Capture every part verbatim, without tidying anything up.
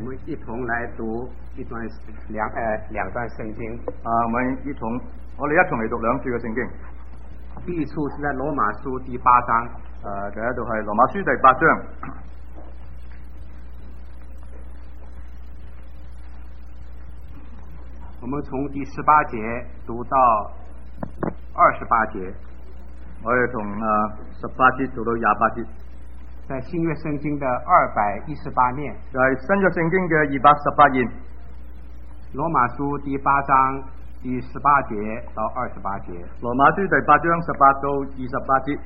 我们一同来讀一段兩誒兩段聖經。 啊，我們一同，我哋一同嚟讀兩處嘅聖經。 第一處是在羅馬書第八章。 誒，第一度係羅馬書第八章。 我們從第十八節讀到二十八節。 我哋從啊十八節讀到廿八節。 在新約聖經的二百一十八面， 就係新約聖經嘅二百十八頁。 羅馬書第八章第十八節到二十八節。 羅馬書第八章十八到二十八節。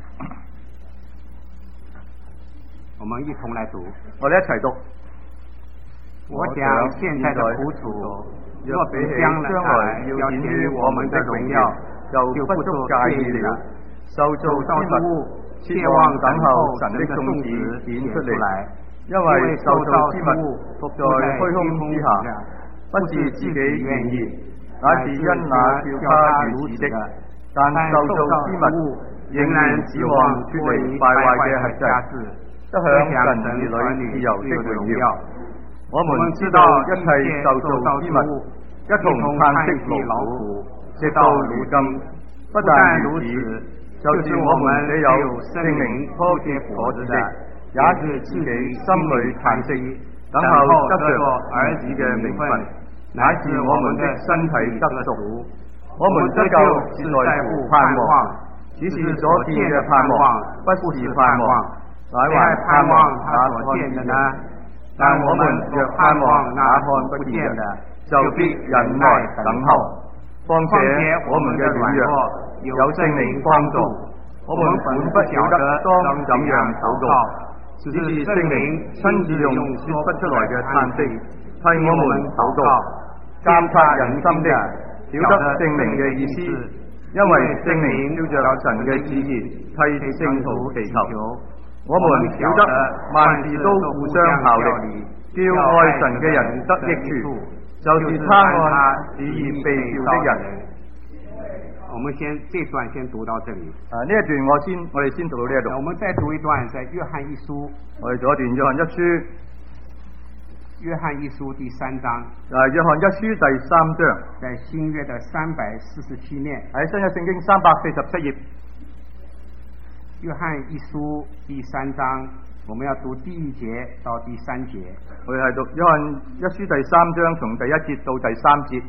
我們一同來讀。 我哋一齊讀。 我想現在的苦楚，若比將來要顯於我們的榮耀，就不足介意了。受造之物切望等候神的宗旨顯出嚟，因為受造之物伏在虛空之下，不是自己願意，乃是因那叫他如此的。但受造之物仍然指望脫離敗壞嘅轄制，得享神兒女自由的榮耀。我們知道一切受造之物一同嘆息勞苦，直到如今。不但如此，就是我們這有聖靈初結果子的，也是自己心裏嘆息，等候得着兒子嘅名分，乃是我們的身體得贖。我們得救是在乎盼望，只是所見嘅盼望不是盼望，乃還盼望他所見的呢。但我們若盼望那看不見的，就必忍耐等候。況且我們嘅軟弱有聖靈幫助，我們本不曉得當怎樣禱告，只是聖靈親自用說不出來嘅嘆息替我們禱告。監察人心的曉得聖靈嘅意思，因為聖靈照着神嘅旨意替聖徒祈求。我們曉得萬事都互相效力，叫愛神嘅人得益處，就是他按他旨意被召的人。我們先這段先讀到這裡。 啊，呢一段我先我哋先讀到呢一度。 我們再讀一段在約翰一書。 我哋讀一段約翰一書。 約翰一書第三章。 啊，約翰一書第三章。 在新約的三百四十七面。 喺新約聖經三百四十七頁。 約翰一書第三章，我們要讀第一節到第三節。 我哋係讀約翰一書第三章，從第一節到第三節。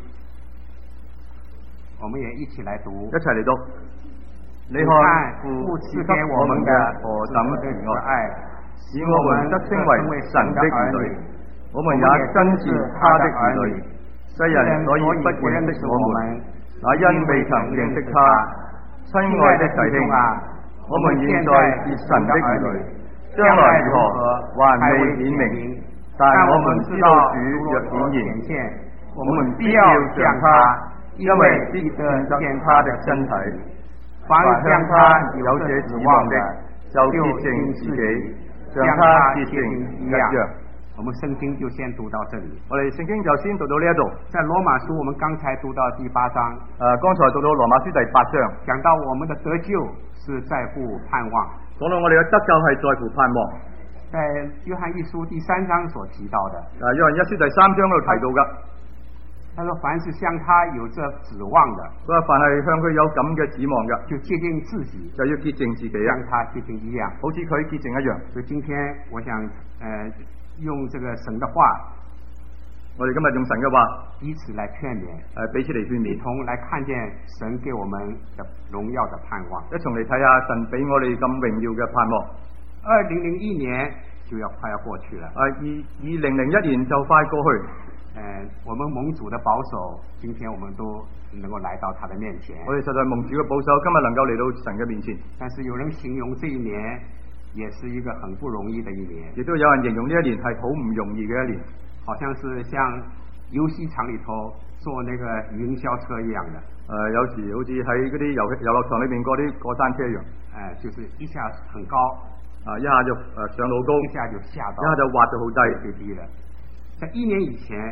我們也一起來讀。 一齊嚟讀。你看父賜給我們嘅何等慈愛，使我們得稱為神的兒女。我們也真是他的兒女。世人所以不認識我們，那因未曾認識他。親愛的弟兄啊，我們現在是神的兒女，將來如何還未顯明，但我們知道主若顯現，我們必要像他，因為必見得他的身體。凡向他有這指望的，就潔淨自己，像他潔淨一樣。 我們聖經就先讀到這裡。 我哋聖經就先讀到呢一度。 在羅馬書，我們剛才讀到第八章。 誒、呃，剛才讀到羅馬書第八章， 講到我們的得救是在乎盼望。 講到我哋嘅得救係在乎盼望。 在約翰一書第三章所提到的。 誒，約翰一書第三章嗰度提到噶。 他說：凡是向他有這指望的， 佢話凡係向佢有咁嘅指望嘅， 就潔淨自己， 就要潔淨自己， 像他潔淨一樣， 好似佢潔淨一樣。 所以今天我想，誒、呃，用這個神的話， 我哋今日用神嘅話， 彼此來勸勉， 誒，彼此嚟勸勉， 一同來看見神給我們的榮耀的盼望， 一同嚟睇下神俾我哋咁榮耀嘅盼望。 二零零一年就要快要過去了， 誒，二二零零一年就快過去。 誒、呃，我們蒙主的保守，今天我們都能夠來到他的面前。 我哋實在蒙主嘅保守，今日能夠嚟到神嘅面前。 但是有人形容這一年也是一個很不容易的一年， 亦都有人形容呢一年係好唔容易嘅一年， 好像是像遊戲場裏頭坐那個雲霄車一樣的。 誒、呃，有時好似喺嗰啲遊遊樂場裏面嗰啲過山車一樣。誒、 呃，就是一下很高， 啊，一下就誒上到高， 一下就下到， 一下就滑到好低， 最低了。在一年以前，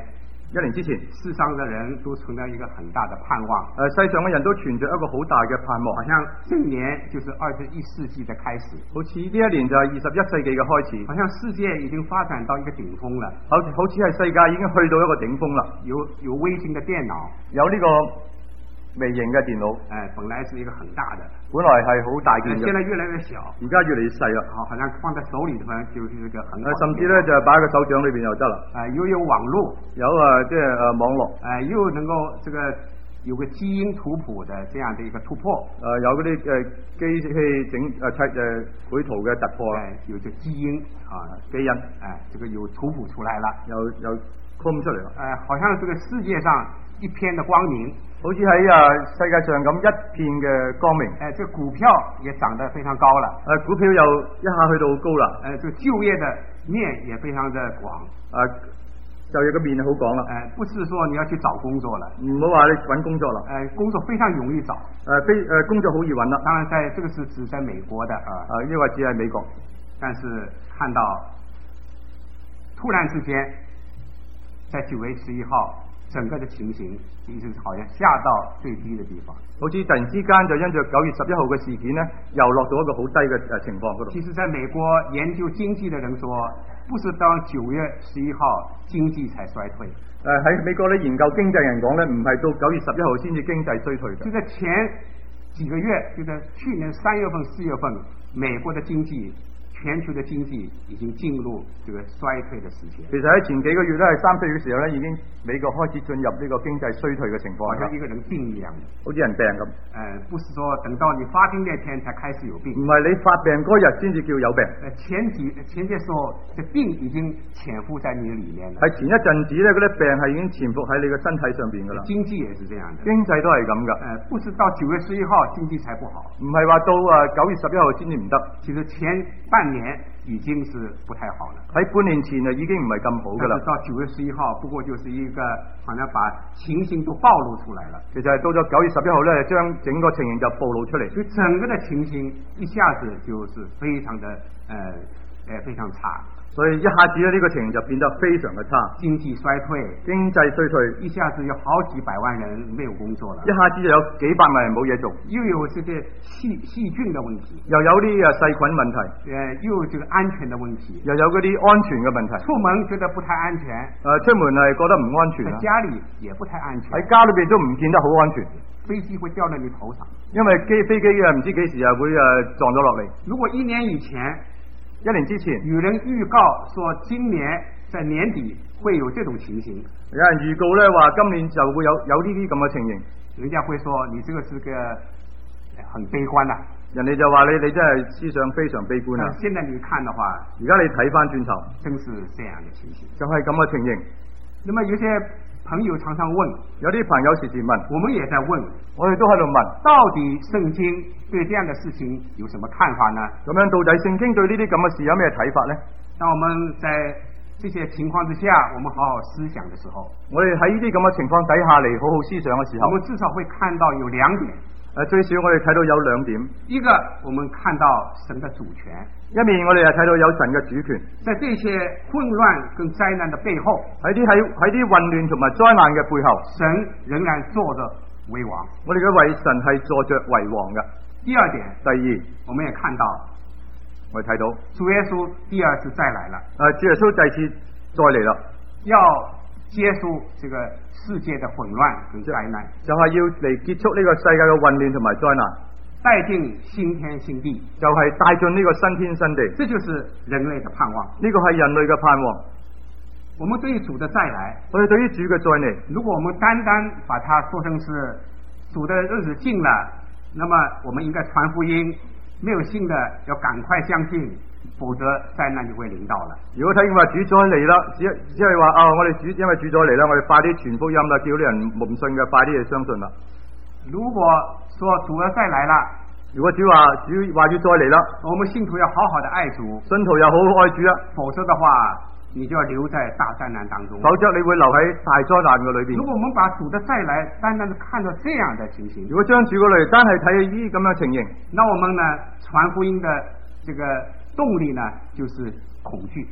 一年之前， 世上的人都存在一个很大的盼望。 誒，世上嘅人都存着一個好大嘅盼望， 好像這一年就是二十一世紀的開始， 好似呢一年就係二十一世紀嘅開始， 好像世界已經發展到一個頂峰了， 好似好似係世界已經去到一個頂峰啦。 有有微型嘅電腦， 有呢個微型嘅電腦， 誒，本來是一個很大的， 本來係好大件嘅， 現在越來越小， 而家越嚟越細啦。 好，好像放在手裏頭就是一個很好的， 甚至咧就係擺喺個手掌裏邊又得啦。 誒，又有網絡， 有啊，即係誒網絡， 誒，又能夠這個有個基因圖譜的這樣的一個突破， 誒有嗰啲誒機器整誒砌誒繪圖嘅突破啦， 有隻基因啊基因，誒，這個有圖譜出來了， 又又 come 出嚟啦。 誒，好像這個世界上一片的光明， 好似喺啊世界上咁一片嘅光明。 誒，這個股票也漲得非常高了。 誒，股票又一下去到好高啦。 誒，這個就業的面也非常的廣。 誒，就業嘅面好廣啦。 誒，不是說你要去找工作了， 唔好話你揾工作啦。 誒，工作非常容易找。 誒，非誒工作好易揾啦。 當然在，在這個是指在美國的啊。 啊，呢個只係美國。 但是看到突然之間，在九月十一號，整個的情形其實好像下到最低的地方， 好似突然之間就因着九月十一號嘅事件呢，又落到一個好低嘅誒情況嗰度。 其實在美國研究經濟的人說，不是到九月十一號經濟才衰退。 誒喺美國咧研究經濟人講咧，唔係到九月十一號先至經濟衰退嘅。 就在前幾個月，就在去年三月份、四月份，美國的經濟。全球的經濟已經進入這個衰退的時期。 其實喺前幾個月咧，係三四月嘅時候咧，已經美國開始進入呢個經濟衰退嘅情況。 好像一個人病一樣， 好似人病咁。誒、 呃，不是說等到你發病那天才開始有病。 唔係你發病嗰日先至叫有病。 誒，前幾前些時候，這病已經潛伏在你的裡面了。 係前一陣子咧，嗰啲病係已經潛伏喺你嘅身體上邊噶啦。 經濟也是這樣的。 經濟都係咁噶。誒、 呃，不是到九月十一號經濟才不好。 唔係話到啊九月十一號先至唔得。 其實前半年已經是不太好了， 喺半年前啊已經唔係咁好噶啦。 到九月十一號，不過就是一個好像把情形都暴露出來了。 其實係到咗九月十一號咧，將整個情形就暴露出嚟。 所以整個的情形一下子就是非常的，呃，誒非常差。 所以一下子咧呢個情形就變得非常嘅差， 經濟衰退， 經濟衰退， 一下子有好幾百萬人沒有工作了， 一下子就有幾百萬人冇嘢做， 又有這個細細菌的問題， 又有啲啊細菌問題， 誒又有這個安全的問題， 又有嗰啲安全嘅問題， 出門覺得不太安全， 誒出門係覺得唔安全， 在家裏也不太安全， 喺家裏邊都唔見得好安全， 飛機會掉在你頭上， 因為機飛機啊唔知幾時啊會誒撞咗落嚟。如果一年以前。 一年之前， 有人預告說今年在年底會有這種情形。 有人預告咧話今年就會有有呢啲咁嘅情形。 人家會說你這個是個很悲觀啊。 人哋就話你你真係思想非常悲觀啊。 現在你看的話， 而家你睇翻轉頭， 真是這樣的情形。 就係咁嘅情形。 那麼有些朋友常常問， 有啲朋友時時問， 我們也在問， 我哋都喺度問， 到底聖經對這樣的事情有什麼看法呢？ 咁樣到底聖經對呢啲咁嘅事有咩睇法呢？ 當我們在這些情況之下，我們好好思想的時候， 我哋喺呢啲咁嘅情況底下嚟好好思想嘅時候， 我們至少會看到有兩點。 誒，最少我哋睇到有兩點， 一個我們看到神的主權， 一面我哋又睇到有神嘅主權。 在這些混亂跟災難的背後， 喺啲喺喺啲混亂同埋災難嘅背後， 神仍然坐着為王。 我哋嘅為神係坐着為王嘅。 第二點， 第二， 我們也看到， 我哋睇到主耶穌第二次再來了。 誒，主耶穌第二次再嚟啦， 要結束這個世界的混亂跟災難， 就係要嚟結束呢個世界嘅混亂同埋災難， 帶進新天新地， 就係帶進呢個新天新地。 這就是人類的盼望， 呢個係人類嘅盼望。 我們對於主的再來， 我哋對於主嘅再嚟， 如果我們單單把它說成是主的日子近了，那麼我們應該傳福音，沒有信的要趕快相信，否則災難就會臨到了。 如果睇見話主再嚟啦，只只係話啊，我哋主因為主再嚟啦，我哋快啲傳福音啦，叫啲人唔信嘅快啲去相信啦。 如果說主要再來了， 如果主話主話要再嚟啦， 我們信徒要好好的愛主， 信徒又好好愛主啊， 否則的話，你就要留在大災難當中， 否則你會留喺大災難嘅裏邊。 如果我們把主的再來單單的看到這樣的情形， 如果將主嘅嚟單係睇呢咁樣情形， 那我們呢傳福音的這個動力呢就是恐懼。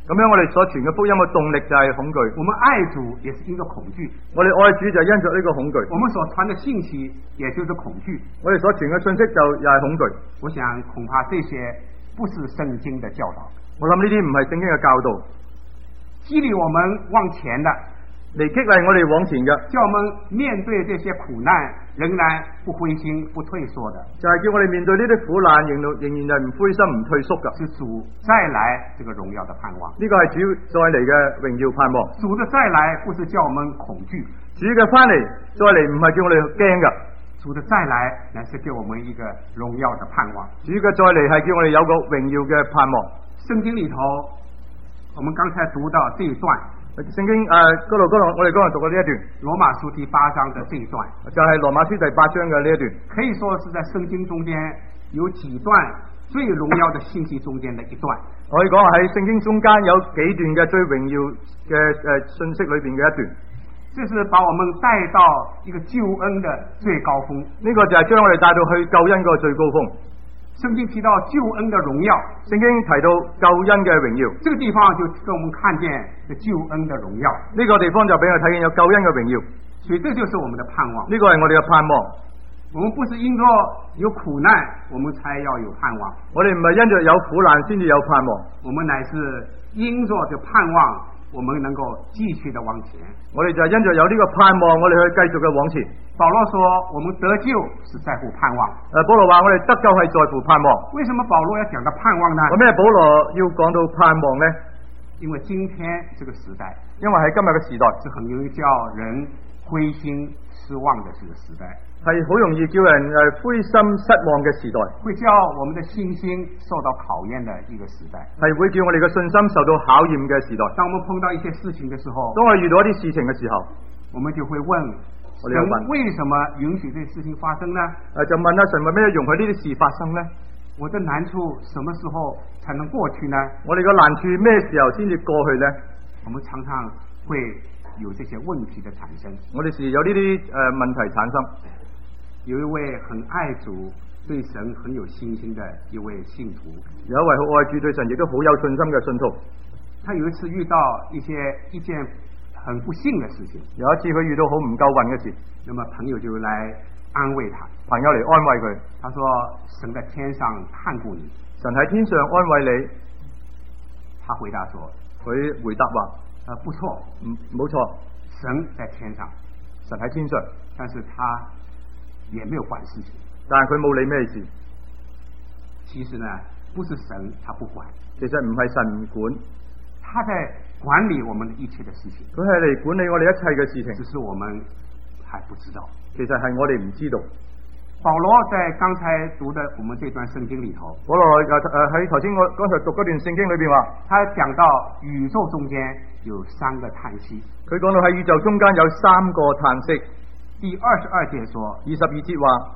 咁樣我哋所傳嘅福音嘅動力就係恐懼。 我們愛主也是因着恐懼， 我哋愛主就係因着呢個恐懼。 我們所傳的信息也就是恐懼， 我哋所傳嘅信息就又係恐懼。 我想恐怕這些不是聖經的教導。 我諗呢啲唔係聖經嘅教導， 激勵我們往前的， 嚟激勵我哋往前嘅， 叫我們面對這些苦難仍然不灰心不退縮的， 就係叫我哋面對呢啲苦難仍然仍然係唔灰心唔退縮嘅， 是主再來這個榮耀的盼望。 呢個係主再嚟嘅榮耀盼望。 主的再來不是叫我們恐懼， 主嘅翻嚟再嚟唔係叫我哋驚嘅， 主的再來乃是給我們一個榮耀的盼望。 主嘅再嚟係叫我哋有個榮耀嘅盼望。 聖經裏頭，我們剛才讀到這一段。 聖經誒嗰度嗰度，我哋剛才讀過呢一段羅馬書第八章的這一段， 就係羅馬書第八章嘅呢一段， 可以說是在聖經中間有幾段最榮耀的信息中間的一段。 可以講喺聖經中間有幾段嘅最榮耀嘅誒信息裏邊嘅一段， 這是把我們帶到一個救恩的最高峰。 呢個就係將我哋帶到去救恩個最高峰。 聖經提到救恩的榮耀， 聖經提到救恩嘅榮耀， 這個地方就給我們看見這救恩的榮耀。 呢個地方就俾我睇見有救恩嘅榮耀， 所以這就是我們的盼望。 呢個係我哋嘅盼望。 我們不是因着有苦難，我們才要有盼望。 我哋唔係因着有苦難先至有盼望， 我們乃是因着這盼望，我們能夠繼續的往前。 我哋就係因着有呢個盼望，我哋去繼續嘅往前。 保羅說我們得救是在乎盼望。 誒，保羅話我哋得救係在乎盼望。 為什麼保羅要講到盼望呢？ 為咩保羅要講到盼望呢？ 因為今天這個時代， 因為喺今日嘅時代， 是很容易叫人灰心失望的這個時代， 係好容易叫人誒灰心失望嘅時代， 會叫我們的信心受到考驗的一個時代， 係會叫我哋嘅信心受到考驗嘅時代。 當我們碰到一些事情的時候， 當我哋遇到一啲事情嘅時候， 我們就會問神為什麼允許這些事情發生呢？ 誒，就問阿神為咩容許呢啲事發生呢？ 我的難處什麼時候才能過去呢？ 我哋嘅難處咩時候先至過去呢？ 我們常常會有這些問題的產生。 我哋時有呢啲誒問題產生。 有一位很愛主、對神很有信心的一位信徒， 有一位好愛主、對神亦都好有信心嘅信徒。 他有一次遇到一些一件很不幸的事情， 有一次佢遇到好唔夠運嘅事， 那麼朋友就來安慰他， 朋友嚟安慰佢。 他說：神在天上看顧你。 神喺天上安慰你。 他回答說： 佢回答話： 啊，不錯， 唔冇錯， 神在天上， 神喺天上， 但是他也沒有管事情。 但係佢冇理咩事。 其實呢，不是神他不管， 其實唔係神唔管， 他在管理我們一切的事情。 佢係嚟管理我哋一切嘅事情， 只是我們還不知道。 其實係我哋唔知道。 保羅在剛才讀的我們這段聖經裏頭， 保羅誒誒喺頭先我剛才讀嗰段聖經裏邊話， 他講到宇宙中間有三個嘆息。 佢講到喺宇宙中間有三個嘆息。 第二十二節說， 二十二節話，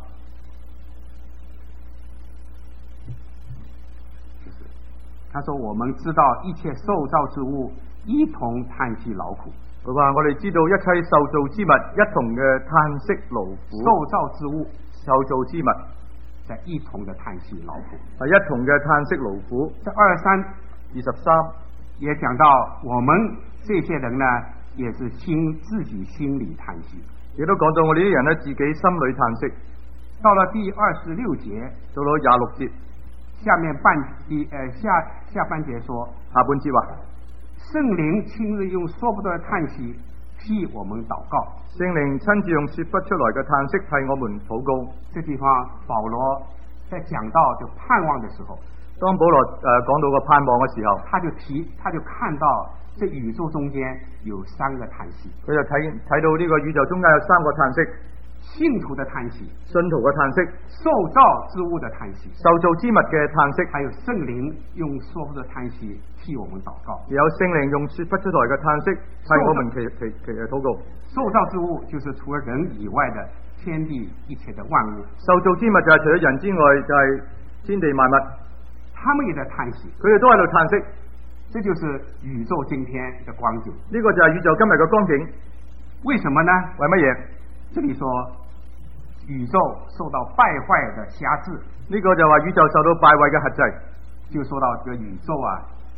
就是他說我們知道一切受造之物一同嘆息勞苦。 佢話我哋知道一切受造之物一同嘅嘆息勞苦。 受造之物， 受造之物在一同的嘆息勞苦， 係一同嘅嘆息勞苦。 在二十三、 二十三也講到我們這些人呢，也是心自己心裏嘆息。 亦都講到我哋啲人呢，自己心裏嘆息。 到了第二十六節， 到咗廿六節， 下面半第誒下下半節說， 下半節話， 聖靈親自用說不出的嘆息替我們禱告。 聖靈親自用說不出來嘅嘆息替我們禱告。 這地方保羅在講到就盼望的時候， 當保羅誒講到個盼望嘅時候， 他就提，他就看到這宇宙中間有三個嘆息。 佢就睇睇到呢個宇宙中間有三個嘆息： 信徒的嘆息、 信徒嘅嘆息、 受造之物的嘆息、 受造之物嘅嘆息， 還有聖靈用說不出的嘆息替我們禱告。 有聖靈用說不出來嘅嘆息替我們祈祈祈禱告。 受造之物就是除了人以外的天地一切的萬物。 受造之物就係除咗人之外就係天地萬物， 他們也在嘆息， 佢哋都喺度嘆息。 這就是宇宙今天的光景。 呢個就係宇宙今日嘅光景。 為什麼呢？ 為乜嘢？ 這裏說宇宙受到敗壞的轄制， 呢個就話宇宙受到敗壞嘅轄制。 就說到這個宇宙啊，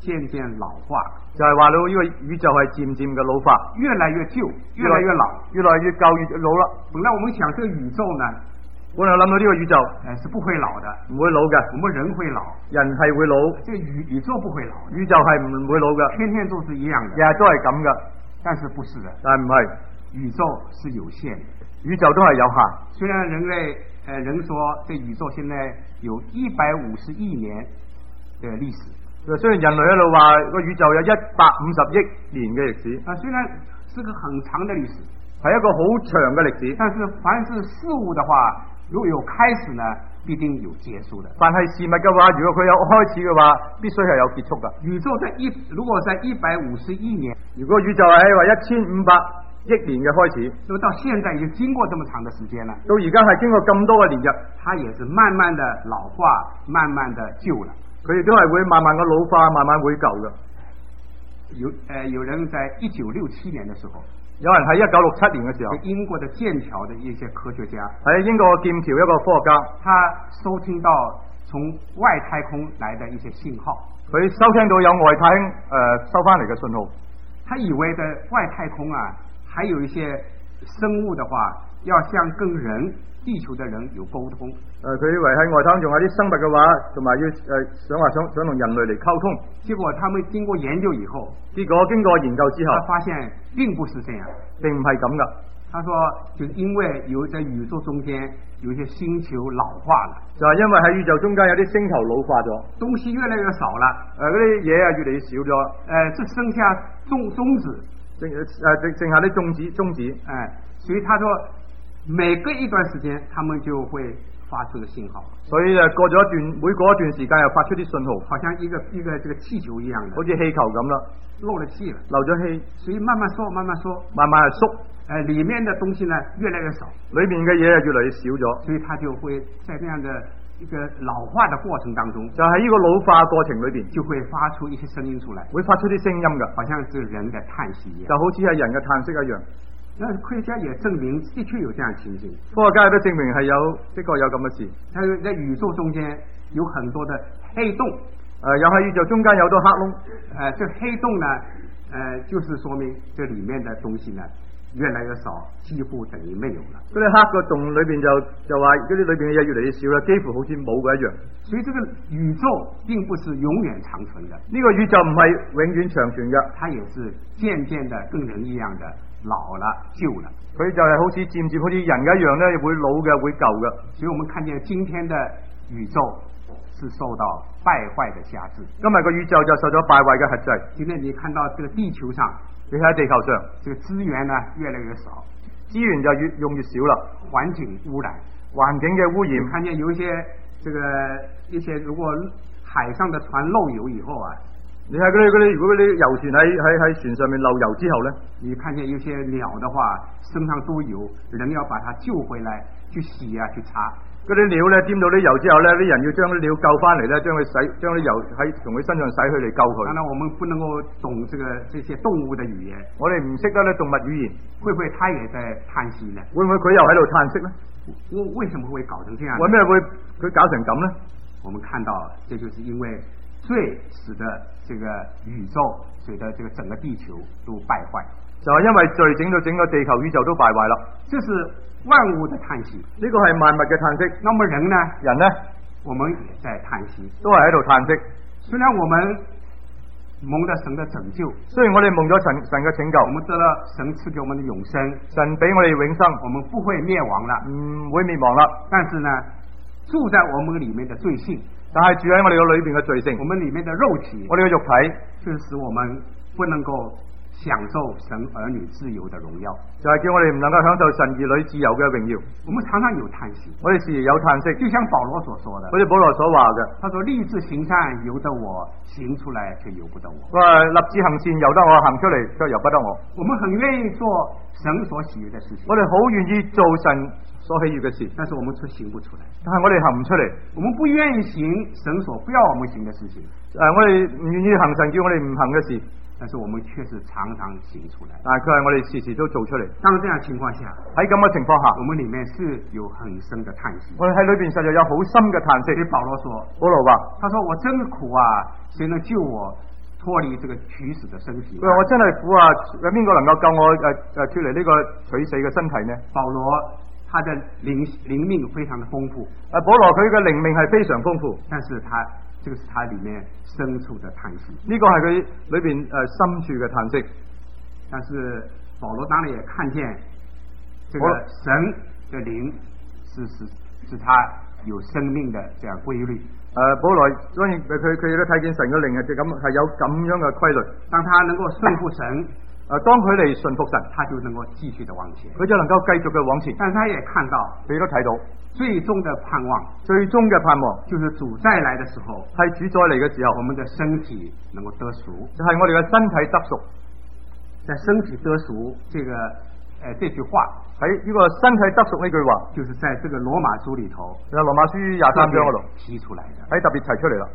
漸漸老化， 就係話到呢個宇宙係漸漸嘅老化， 越來越舊，越來越老， 越來越舊越老啦。 本來我們想這個宇宙呢， 本來諗到呢個宇宙誒是不會老的， 唔會老嘅， 我們人會老， 人係會老， 這個宇宇宙不會老， 宇宙係唔會老嘅， 天天都是一樣的， 日日都係咁嘅， 但是不是的， 但係唔係， 宇宙是有限的， 宇宙都係有限。 雖然人類誒人說這宇宙現在有一百五十億年嘅歷史。 雖然人類喺度話個宇宙有一百五十億年嘅歷史， 啊，雖然是個很長的歷史， 係一個好長嘅歷史， 但是凡是事物的話，如果有開始呢，必定有結束的。 凡係事物嘅話，如果佢有開始嘅話，必須係有結束㗎。 宇宙在一，如果在一百五十億年， 如果宇宙係話一千五百億年嘅開始， 那麼到現在已經經過這麼長的時間了， 到而家係經過咁多嘅年日， 它也是慢慢的老化，慢慢的舊了。 佢亦都係會慢慢嘅老化，慢慢會舊嘅。 有誒、呃，有人在一九六七年嘅時候， 有人喺一九六七年嘅時候， 英國的劍橋的一些科學家喺英國劍橋一個科學家， 他收聽到從外太空來的一些信號， 佢收聽到有外太空誒、呃、收翻嚟嘅信號， 他以為在外太空啊，還有一些生物的話，要像跟人地球的人有溝通。 誒、呃，佢以為喺外太空仲有啲生物嘅話，同埋要誒、呃、想話想想同人類嚟溝通。 結果他們經過研究以後， 結果經過研究之後， 他發現並不是這樣， 並唔係咁噶。 他說，就是因為有在宇宙中間有一些星球老化了， 就係因為喺宇宙中間有啲星球老化咗， 東西越來越少了， 誒嗰啲嘢啊越嚟越少咗，誒、 呃，只剩下中中子， 剩誒剩剩下啲中子中子，誒、 呃，所以他說每隔一段時間，他們就會發出的信號， 所以誒過咗一段每過一段時間又發出啲信號， 好像一個一個這個氣球一樣的， 好似氣球咁啦， 漏了氣了， 漏咗氣， 所以慢慢縮慢慢縮， 慢慢係縮， 誒，裏面的東西呢越來越少， 裏面嘅嘢係越嚟越少咗， 所以它就會在這樣的一個老化的過程當中， 就喺呢個老化過程裏邊， 就會發出一些聲音出來， 會發出啲聲音㗎， 好像是人的嘆息一樣， 就好似係人嘅嘆息一樣。 那科學家也證明的確有這樣情形， 科學家亦都證明係有的確有咁嘅事。 喺在宇宙中間有很多的黑洞，誒、 呃，又喺宇宙中間有好多黑窿，誒、 呃，這黑洞呢，誒、呃，就是說明這裏面的東西呢越來越少，幾乎等於沒有了。 嗰啲黑個洞裏邊就就話嗰啲裏邊嘅嘢越嚟越少啦，幾乎好似冇嘅一樣。所以這個宇宙並不是永遠長存的，呢個宇宙唔係永遠長存嘅，它也是漸漸的跟人一樣的老了舊了。佢就係好似漸漸好似人一樣咧，會老嘅會舊嘅。所以我們看見今天的宇宙是受到敗壞的轄制，今日個宇宙就受咗敗壞嘅轄制。今天你看到這個地球上，你喺地球上，這個資源呢越來越少，資源就越用越少啦。環境污染，環境嘅污染，看見有一些這個一些如果海上的船漏油以後啊，你睇嗰啲嗰啲如果嗰啲遊船喺喺喺船上面漏油之後咧，你看見有些鳥的話身上都有，人要把它救回來去洗啊去擦。嗰啲鳥咧沾到啲油之後咧，啲人要將啲鳥救翻嚟咧，將佢洗，將啲油喺從佢身上洗去嚟救佢。當然我們不能夠懂這個這些動物的語言，我哋唔識得咧動物語言，會不會他也在嘆息呢？會唔會佢又喺度嘆息呢？我為什麼會搞成這樣？為咩會佢搞成咁呢？我們看到，這就是因為罪使得這個宇宙，使得這個整個地球都敗壞，就係因為罪整到整個地球宇宙都敗壞啦。這是萬物的嘆息，呢個係萬物嘅嘆息。那麼人呢？人呢？我們也在嘆息，都係喺度嘆息。雖然我們蒙了神的拯救，雖然我哋蒙咗神神嘅拯救，我們得了神賜給我們的永生，神俾我哋永生，我們不會滅亡了，唔會滅亡啦。但是呢，住在我們裏面的罪性，但係住喺我哋個裏邊嘅罪性，我們裏面的肉體，我哋嘅肉體，就使我們不能夠享受神兒女自由的榮耀，就係叫我哋唔能夠享受神兒女自由嘅榮耀。我們常常有嘆息，我哋時時有嘆息，就像保羅所說的，好似保羅所話嘅，他說立志行善由得我，行出來卻由不得我。佢話立志行善由得我，行出嚟卻由不得我。我們很願意做神所喜悅的事情，我哋好願意做神所喜悅嘅事，但是我們卻行不出來。但係我哋行唔出嚟，我們不願意行神所不要我們行的事情。誒、呃，我哋唔願意行神叫我哋唔行嘅事。但是我們確實常常行出來，但係佢係我哋時時都做出嚟。當這樣情況下，喺咁嘅情況下，我們裏面是有很深的嘆息。我哋喺裏邊實在有好深嘅嘆息。保羅說，保羅話，他說我真苦啊，誰能救我脱離這個取死的身體。 佢話我真係苦啊！有邊個能夠救我誒誒脱離呢個取死嘅身體呢？ 保羅他的靈靈命非常的豐富。 啊，保羅佢嘅靈命係非常豐富， 但是他這個是他裏面深處的嘆息。 呢個係佢裏邊誒深處嘅嘆息。 但是保羅當然也看見這個神的靈是是是他有生命的這樣規律。 誒、呃，保羅當然佢佢都睇見神嘅靈係就咁係有咁樣嘅規律。 當他能夠順服神，誒、 呃，當佢嚟順服神， 他就能夠繼續的往前， 佢就能夠繼續嘅往前。 但是他也看到， 佢都睇到最終的盼望， 最終嘅盼望就是主再來的時候， 係主再嚟嘅時候， 我們的身體能夠得贖， 就係我哋嘅身體得贖。 在身體得贖這個誒、呃、這句話。 喺呢個身體得贖呢句話， 就是在這個羅馬書裏頭， 喺羅馬書廿三章嗰度提出來的， 喺特別提出嚟啦。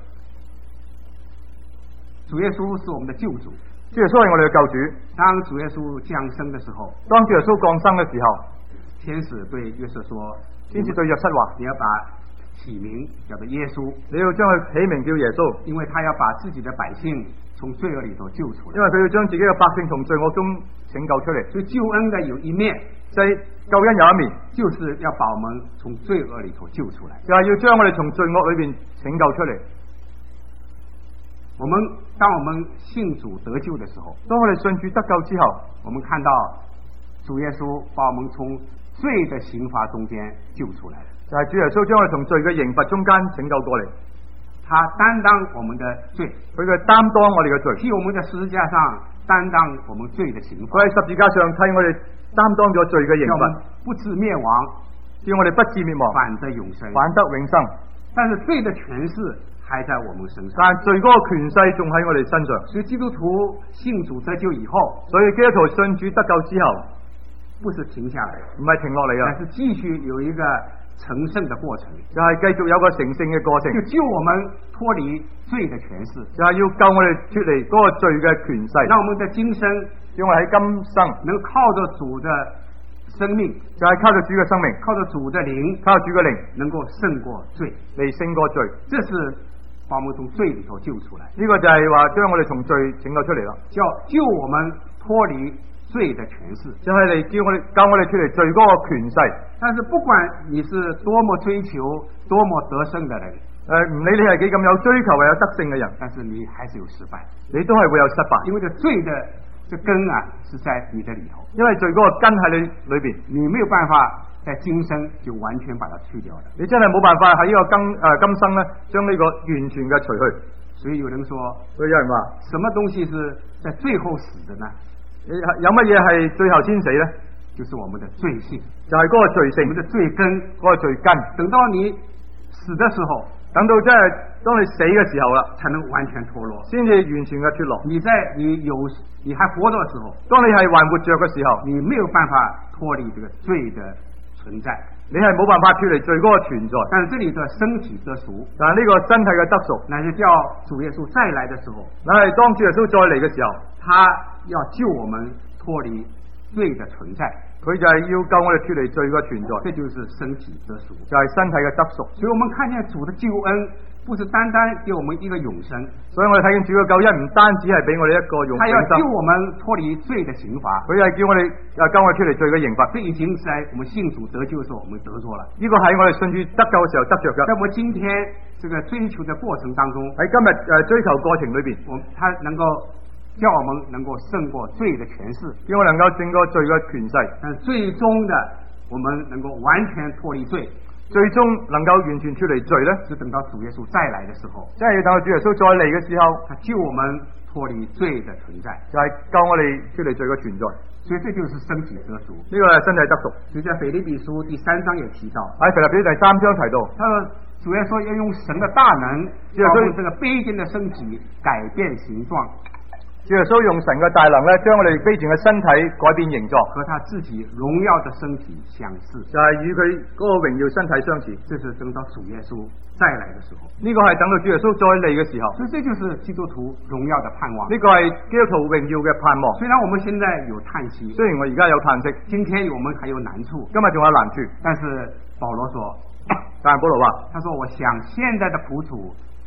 主耶穌是我們的救主， 主耶穌係我哋嘅救主。 當主耶穌降生的時候， 當主耶穌降生嘅時候， 天使對約瑟說， 天使對約瑟話， 你要把起名叫做耶穌， 你要將佢起名叫耶穌， 因為他要把自己的百姓從罪惡裏頭救出來， 因為佢要將自己嘅百姓從罪惡中拯救出嚟。 所以救恩的有一面， 即係救恩有一面， 就是要把我們從罪惡裏頭救出來， 就係要將我哋從罪惡裏邊拯救出嚟。 我們當我們信主得救的時候， 當我哋信主得救之後， 我們看到主耶穌把我們從罪的刑罰中間救出來了， 就係主耶穌將我哋從罪嘅刑罰中間拯救過嚟。 他擔當我們的罪， 佢嘅擔當我哋嘅罪， 替我們在十字架上擔當我們罪的刑罰。 佢喺十字架上替我哋擔當咗罪嘅刑罰， 不致滅亡， 叫我哋不致滅亡， 反得永生， 反得永生。 但是罪的權勢還在我們身上， 但罪嗰個權勢仲喺我哋身上。 所以基督徒信主得救以後， 所以基督徒信主得救之後， 不是停下來， 唔係停落嚟啊， 但是繼續有一個成聖的過程， 就係繼續有個成聖嘅過程， 就救我們脫離罪的權勢， 就係要救我哋脫離嗰個罪嘅權勢， 讓我們的今生， 讓我哋喺今生能靠着主的生命， 就係靠着主嘅生命， 靠着主的靈， 靠着主嘅靈， 能夠勝過罪， 嚟勝過罪， 這是把我們從罪裏頭救出來。 呢個就係話將我哋從罪拯救出嚟啦， 叫救我們脫離罪的權勢， 就係嚟叫我哋教我哋脫離罪嗰個權勢。 但是不管你是多麼追求、多麼得勝的人， 誒，唔理你係幾咁有追求或有得勝嘅人， 但是你還是有失敗， 你都係會有失敗， 因為這罪的這根啊是在你的裏頭， 因為罪嗰個根喺你裏邊， 你沒有辦法在今生就完全把它去掉的， 你真係冇辦法喺呢個今誒、呃、今生咧將呢個完全嘅除去。 所以有人說， 所以有人話， 什麼東西是在最後死的呢？ 有乜嘢係最後先死咧？ 就是我們的罪性， 就係嗰個罪性， 我們的罪根， 嗰個罪根。等到你死的時候， 等到真係當你死嘅時候啦， 才能完全脫落， 先至完全嘅脫落。 你在你有你還活着嘅時候， 當你係還活着嘅時候， 你沒有辦法脫離這個罪的存在， 你係冇辦法脫離罪嗰個存在。 但是這裏的身體得贖， 但係呢個身體嘅得贖， 乃是叫主耶穌再來的時候， 乃係當主耶穌再嚟嘅時候， 他要救我們脫離罪的存在， 佢就係要救我哋脫離罪嘅存在， 這就是身體得贖， 就係身體嘅得贖。 所以我們看見主的救恩，不是單單給我們一個永生， 所以我哋睇見主嘅救恩唔單止係俾我哋一個永生， 他要救我們脫離罪的刑罰， 佢係叫我哋啊救我哋脫離罪嘅刑罰。 這已經在我們信主得救嘅時候，我們得咗了。 呢個喺我哋信主得救嘅時候得着嘅。 在我們今天這個追求的過程當中， 喺今日誒追求過程裏邊， 我他能夠叫我們能夠勝過罪的權勢， 叫我能夠勝過罪嘅權勢。 但最終的，我們能夠完全脫離罪， 最終能夠完全脫離罪呢， 是等到主耶穌再來的時候， 即係要等到主耶穌再嚟嘅時候， 他救我們脫離罪的存在， 就係救我哋脫離罪嘅存在。 所以這就是身體得贖， 呢個係身體得贖。 所以在腓立比書第三章也提到， 喺腓立比第三章提到， 他說主耶穌要用神的大能，要用這個卑賤的身體改變形狀。 主耶穌用神嘅大能咧，將我哋卑賤嘅身體改變形狀， 和他自己榮耀的身體相似， 就係與佢嗰個榮耀身體相似。 這是等到主耶穌再來的時候， 呢個係等到主耶穌再嚟嘅時候。 所以這就是基督徒榮耀的盼望。 呢個係基督徒榮耀嘅盼望。 雖然我們現在有嘆息， 雖然我而家有嘆息， 今天我們還有難處， 今日仲有難處， 但是保羅說， 但係保羅話， 他說我想現在的苦楚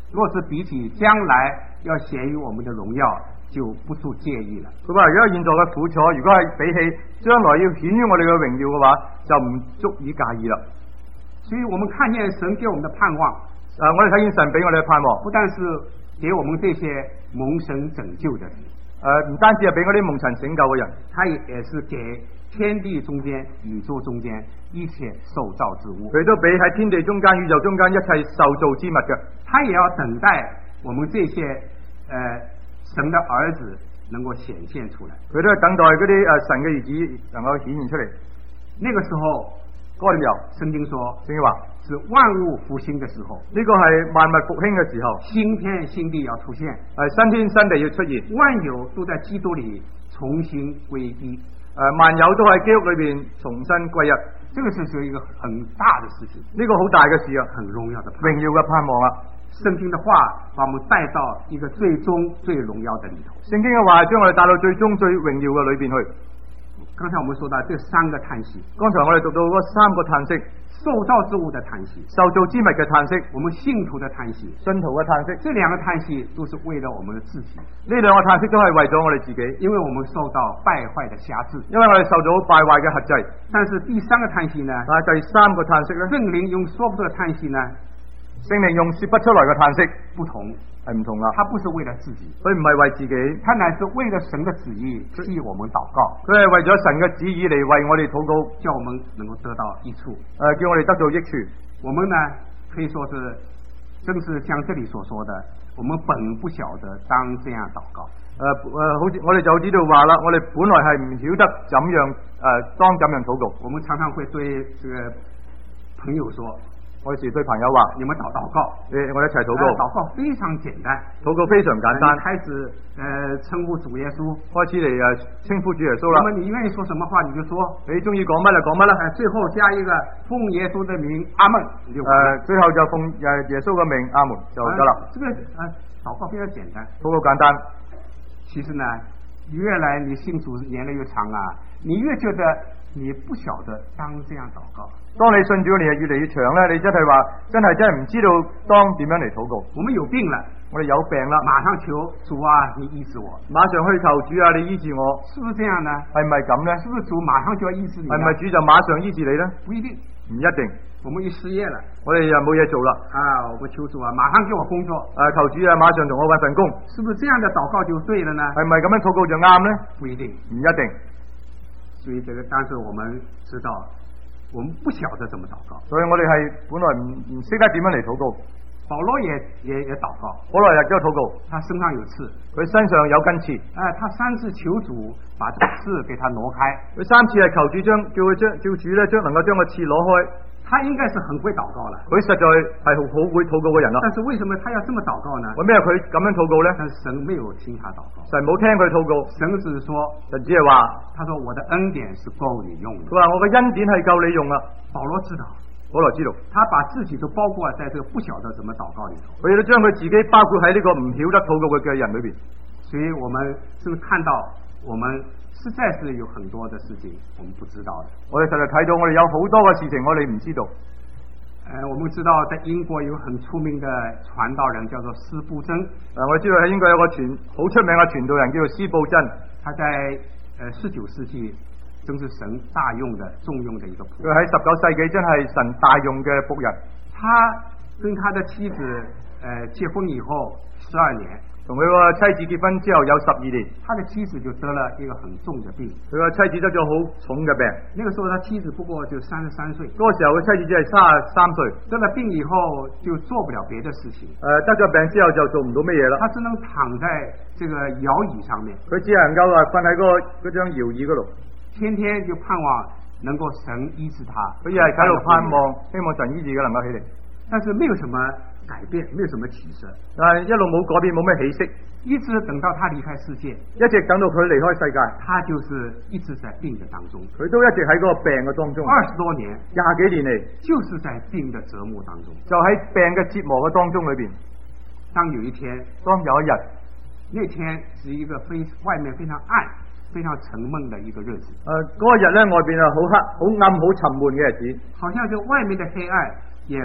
若是比起將來要顯於我們的榮耀，就不足介意了。 佢話而家現在嘅苦楚，如果係比起將來要顯於我哋嘅榮耀嘅話，就唔足以介意啦。 所以我們看見神給我們的盼望， 誒、啊，我哋睇見神俾我哋嘅盼望， 不但是給我們這些蒙神拯救的人， 誒，唔單止係俾嗰啲蒙神拯救嘅人， 他也是給天地中間、宇宙中間一切受造之物。 佢都俾喺天地中間、宇宙中間一切受造之物嘅。 他也要等待我們這些誒、呃、神的兒子能夠顯現出來。 佢都係等待嗰啲誒神嘅兒子能夠顯現出嚟。 那個時候， 嗰個理由， 聖經說， 聖經話是萬物復興的時候。 呢個係萬物復興嘅時候， 新天新地要出現， 誒新天新地要出現， 萬有都在基督裏重新歸一。 誒萬有都喺基督裏邊重新歸一。 這個是屬於一個很大的事情， 呢個好大嘅事啊， 很榮耀的榮耀嘅盼望啊。 聖經的話把我們帶到一個最終最榮耀的裏頭。 聖經嘅話將我哋帶到最終最榮耀嘅裏邊去。 剛才我們說到這三個嘆息， 剛才我哋讀到嗰三個嘆息， 受造之物的嘆息， 受造之物嘅嘆息， 我們信徒的嘆息， 信徒嘅嘆息， 這兩個嘆息都是為了我們的自己。 呢兩個嘆息都係為咗我哋自己， 因為我們受到敗壞的轄制， 因為我哋受到敗壞嘅轄制。 但是第三個嘆息呢？ 但係第三個嘆息咧， 聖靈用說不出的嘆息呢？ 聖靈用說不出來嘅嘆息不同， 係唔同啦。 他不是為了自己， 佢唔係為自己， 他乃是為了神的旨意替我們禱告。 佢係為咗神嘅旨意嚟為我哋禱告， 叫我們能夠得到益處。誒、 呃，叫我哋得到益處。 我們呢，可以說是，正是像這裏所說的，我們本不曉得當這樣禱告。 誒、呃、誒、呃，好似我哋就知道話啦，我哋本來係唔曉得怎樣誒、呃、當怎樣禱告。 我們常常會對這個朋友說。 我時對朋友話： 你們禱禱告， 誒，我哋一齊禱告。 禱告非常簡單， 禱告非常簡單。 開始誒稱呼主耶穌， 開始嚟誒稱呼主耶穌啦。 那麼你願意說什麼話你就說， 你中意講乜就講乜啦。 誒，最後加一個奉耶穌的名，阿門。誒、 呃，最後就奉誒耶穌嘅名，阿門就得啦。 這個誒禱告非常簡單， 禱告簡單。 其實呢，越來你信主年齡越長啊，你越覺得你不曉得當這樣禱告。 當你信主嘅年日越嚟越長咧，你真係話真係真係唔知道當點樣嚟禱告。 我們有病了， 我哋有病啦， 馬上求主啊，你醫治我。馬上去求主啊，你醫治我。 是不是這樣呢？ 係咪咁呢？ 是不是主馬上就要醫治你？ 係咪主就馬上醫治你呢？ 不一定， 唔一定。 我們一失業了， 我哋又冇嘢做啦。 啊，我們求主啊，馬上給我工作。 啊，求主啊，馬上同我搵份工。 是不是這樣的禱告就對了呢？ 係咪咁樣禱告就啱呢？ 不一定， 唔一定。 所以這個，但是我們知道。我們不曉得怎麼禱告， 所以我哋係本來唔唔識得點樣嚟禱告。 保羅也也也禱告， 保羅亦都禱告。他身上有刺， 佢身上有根刺。 哎、呃，他三次求主把這個刺給他挪開。 佢三次係求主將叫佢將叫主咧將能夠將個刺攞開。 他應該是很會禱告了， 佢實在係好會禱告嘅人啦。 但是為什麼他要這麼禱告呢？ 為咩佢咁樣禱告咧？ 但是神沒有聽他禱告， 神冇聽佢禱告。 神只是說， 神只係話， 他說我的恩典是夠你用的。 佢話我嘅恩典係夠你用啦。 保羅知道， 保羅知道， 他把自己都包括在這個不曉得怎麼禱告裏頭。 佢亦都將佢自己包括喺呢個唔曉得禱告嘅嘅人裏邊。 所以我們是不是看到我們？實在是有很多的事情我們不知道的。 我哋實在睇到我哋有好多嘅事情我哋唔知道。 呃，我們知道在英國有很出名的傳道人叫做司布真。 呃，我知道喺英國有個傳好出名嘅傳道人叫做司布真。 他在呃十九世紀真是神大用的重用的一個僕人。 佢喺十九世紀真係神大用嘅僕人。 他跟他的妻子呃結婚以後十二年。 同佢個妻子結婚之後有十二年， 他的妻子就得了一個很重的病。 佢個妻子得咗好重嘅病。那個時候，他妻子不過就三十三歲。 嗰個時候，佢妻子只係三十三歲。 得了病以後就做不了別的事情。 誒、呃，得咗病之後就做唔到乜嘢啦。 他只能躺在這個搖椅上面。 佢只能夠啊瞓喺嗰個嗰張搖椅嗰度， 天天就盼望能夠神醫治他。 佢亦係喺度盼望，希望神醫治佢能夠起嚟。 但是沒有什麼改變，沒有什麼起色， 但係一路冇改變，冇咩起色， 一直等到他離開世界， 一直等到佢離開世界， 他就是一直在病的當中， 佢都一直喺嗰個病嘅當中， 二十多年， 廿幾年嚟， 就是在病的折磨當中， 就喺病嘅折磨嘅當中裏邊。 當有一天， 當有一日， 那天是一個非外面非常暗、非常沉悶的一個日子。 誒、呃，嗰、那個日咧外邊啊好黑、好暗、好沉悶嘅日子， 好像就外面的黑暗也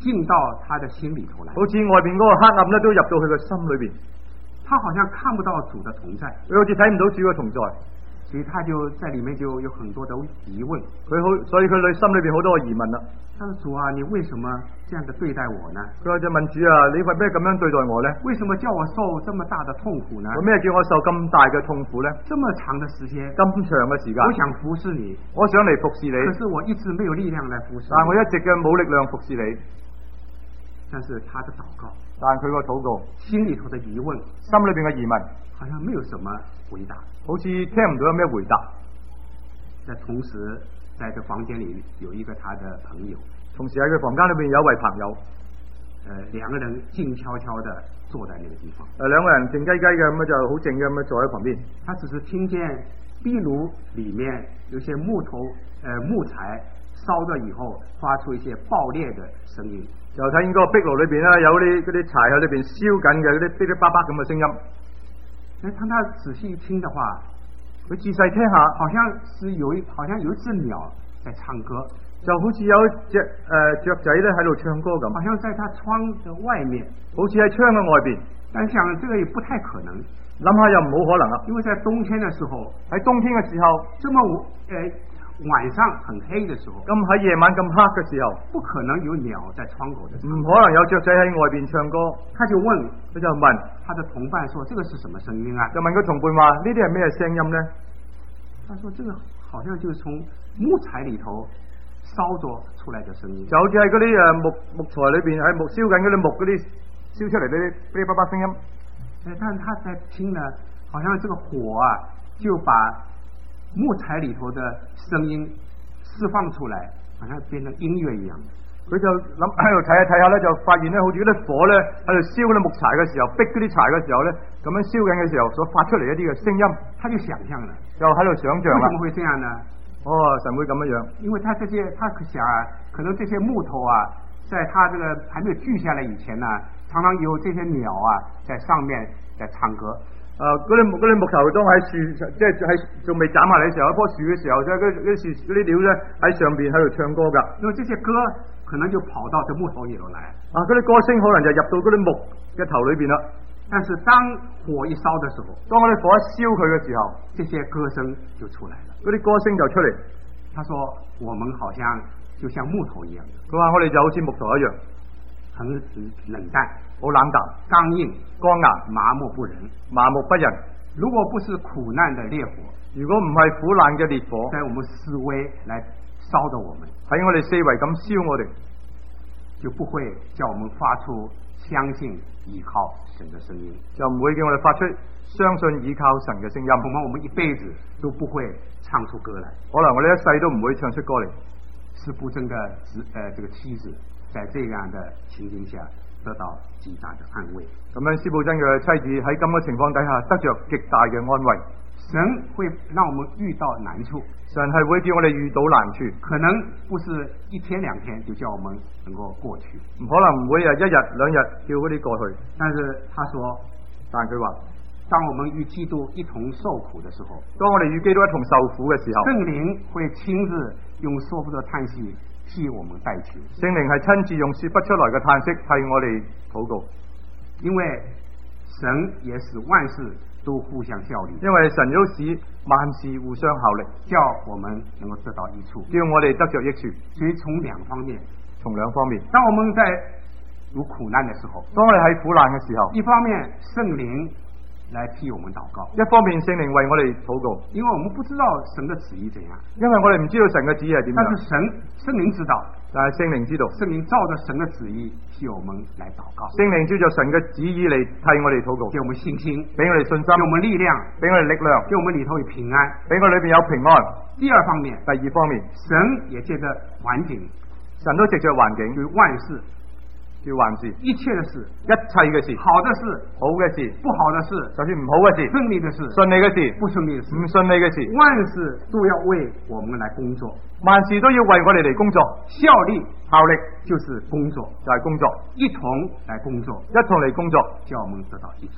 進到他的心裏頭來， 好似外邊嗰個黑暗咧都入到佢個心裏邊。 他好像看不到主的同在， 佢好似睇唔到主嘅同在， 所以他就在裏面就有很多的疑問。 佢好，所以佢內心裏邊好多個疑問啦。 他說主啊，你為什麼這樣的對待我呢？ 佢就問主啊，你為咩咁樣對待我呢？ 為什麼叫我受這麼大的痛苦呢？ 為咩叫我受咁大嘅痛苦呢？ 這麼長的時間， 咁長嘅時間， 我想服侍你， 我想嚟服侍你， 可是我一直沒有力量來服侍你， 但我一直嘅冇力量服侍你。 但是他的禱告， 但佢個禱告， 心裏頭的疑問， 心裏邊嘅疑問， 好像沒有什麼回答， 好似聽唔到有咩回答。 在同時，在這房間裏有一個他的朋友， 同時喺佢房間裏邊有一位朋友， 呃，兩個人靜悄悄地坐在那個地方。 誒，兩個人靜雞雞嘅咁就好靜嘅咁坐喺旁邊。他只是聽見壁爐裏面有些木頭，呃，木材燒咗以後發出一些爆裂的聲音。 就睇見嗰個壁爐裏邊咧有啲嗰啲柴喺裏邊燒緊嘅嗰啲噼噼啪啪咁嘅聲音。 誒，當他仔細聽的話， 佢仔細聽下， 好像是有一，好像有一隻鳥在唱歌， 就好似有一隻誒雀仔咧喺度唱歌咁， 好像在他窗的外面， 好似喺窗嘅外邊。 但想這個也不太可能， 諗下又唔好可能啊， 因為在冬天的時候， 喺冬天嘅時候， 這麼誒。晚上很黑的時候， 咁喺夜晚咁黑嘅時候， 不可能有鳥在窗口的， 唔可能有雀仔喺外邊唱歌。 他就問， 佢就問他的同伴說：這個是什麼聲音啊？ 就問佢同伴話：呢啲係咩聲音呢？ 他說：這個好像就是從木材裏頭燒咗出來的聲音， 就好似喺嗰啲誒木木材裏邊喺木燒緊嗰啲木嗰啲燒出嚟嗰啲噼哩啪啪聲音。 誒，但他在聽呢，好像這個火啊，就把木材裏頭的聲音釋放出來，好像變成音樂一樣。 佢就諗喺度睇下睇下咧，就發現咧，好似嗰啲火咧喺度燒嗰啲木材嘅時候，逼嗰啲柴嘅時候咧，咁樣燒緊嘅時候所發出嚟一啲嘅聲音， 他就想象了， 就喺度想象啦。 為什麼會這樣呢？ 哦，神會咁樣樣， 因為他這些，他想啊，可能這些木頭啊，在他這個還沒有鋸下來以前呢，常常有這些鳥啊在上面在唱歌。 誒，嗰啲木嗰啲木頭當喺樹，即係喺仲未斬下嚟嘅時候，一棵樹嘅時候，即係嗰啲樹嗰啲料咧喺上邊喺度唱歌噶。 因為這些歌可能就跑到這木頭裏頭來。 啊，嗰啲歌聲可能就入到嗰啲木嘅頭裏邊啦。 但是當火一燒嘅時候， 當嗰啲火一燒佢嘅時候， 這些歌聲就出來了。 嗰啲歌聲就出嚟。 他說：我們好像就像木頭一樣。 佢話我哋就好似木頭一樣， 很冷淡。 好冷淡、 剛硬、 剛硬、 麻木不仁、 麻木不仁。 如果不是苦難的烈火， 如果唔係苦難嘅烈火， 在我們四圍來燒着我們， 喺我哋四圍咁燒我哋， 就不會叫我們發出相信依靠神嘅聲音， 就唔會叫我哋發出相信依靠神嘅聲音。 恐怕我們一輩子都不會唱出歌來， 可能我哋一世都唔會唱出歌嚟。 司布真的子誒，這個妻子在這樣的情形下得到極大的安慰。 咁樣，司布真嘅妻子喺咁嘅情況底下得着極大嘅安慰。 神會讓我們遇到難處， 神係會叫我哋遇到難處， 可能不是一天兩天就叫我們能夠過去， 唔可能唔會啊一日兩日叫嗰啲過去。 但是他說， 但佢話， 當我們與基督一同受苦的時候， 當我哋與基督一同受苦嘅時候， 聖靈會親自用說不出的嘆息替我們代求。 聖靈係親自用說不出來嘅嘆息替我哋禱告， 因為神也使萬事都互相效力， 因為神都使萬事互相效力， 叫我們能夠得到益處， 叫我哋得着益處。 所以從兩方面， 從兩方面， 當我們在有苦難的時候， 當我哋喺苦難嘅時候， 一方面聖靈來替我們禱告， 一方面聖靈為我哋禱告， 因為我們不知道神的旨意怎樣， 因為我哋唔知道神嘅旨意係點樣， 但是神聖靈知道， 但係聖靈知道， 聖靈照着神的旨意替我們來禱告， 聖靈照着神嘅旨意嚟替我哋禱告， 給我們信心， 俾我哋信心， 給我們力量， 俾我哋力量， 給我們裏頭有平安， 俾我裏邊有平安。 第二方面， 第二方面， 神也借着環境， 神都藉着環境， 對萬事。 叫萬事， 一切的事， 一切嘅事， 好的事， 好嘅事， 不好的事， 就算唔好嘅事， 順利的事， 順利嘅事， 不順利的事， 唔順利嘅事， 萬事都要為我們來工作， 萬事都要為我哋嚟工作， 效力， 效力就是工作， 就係工作， 一同來工作， 一同嚟工作， 叫我們得到益處，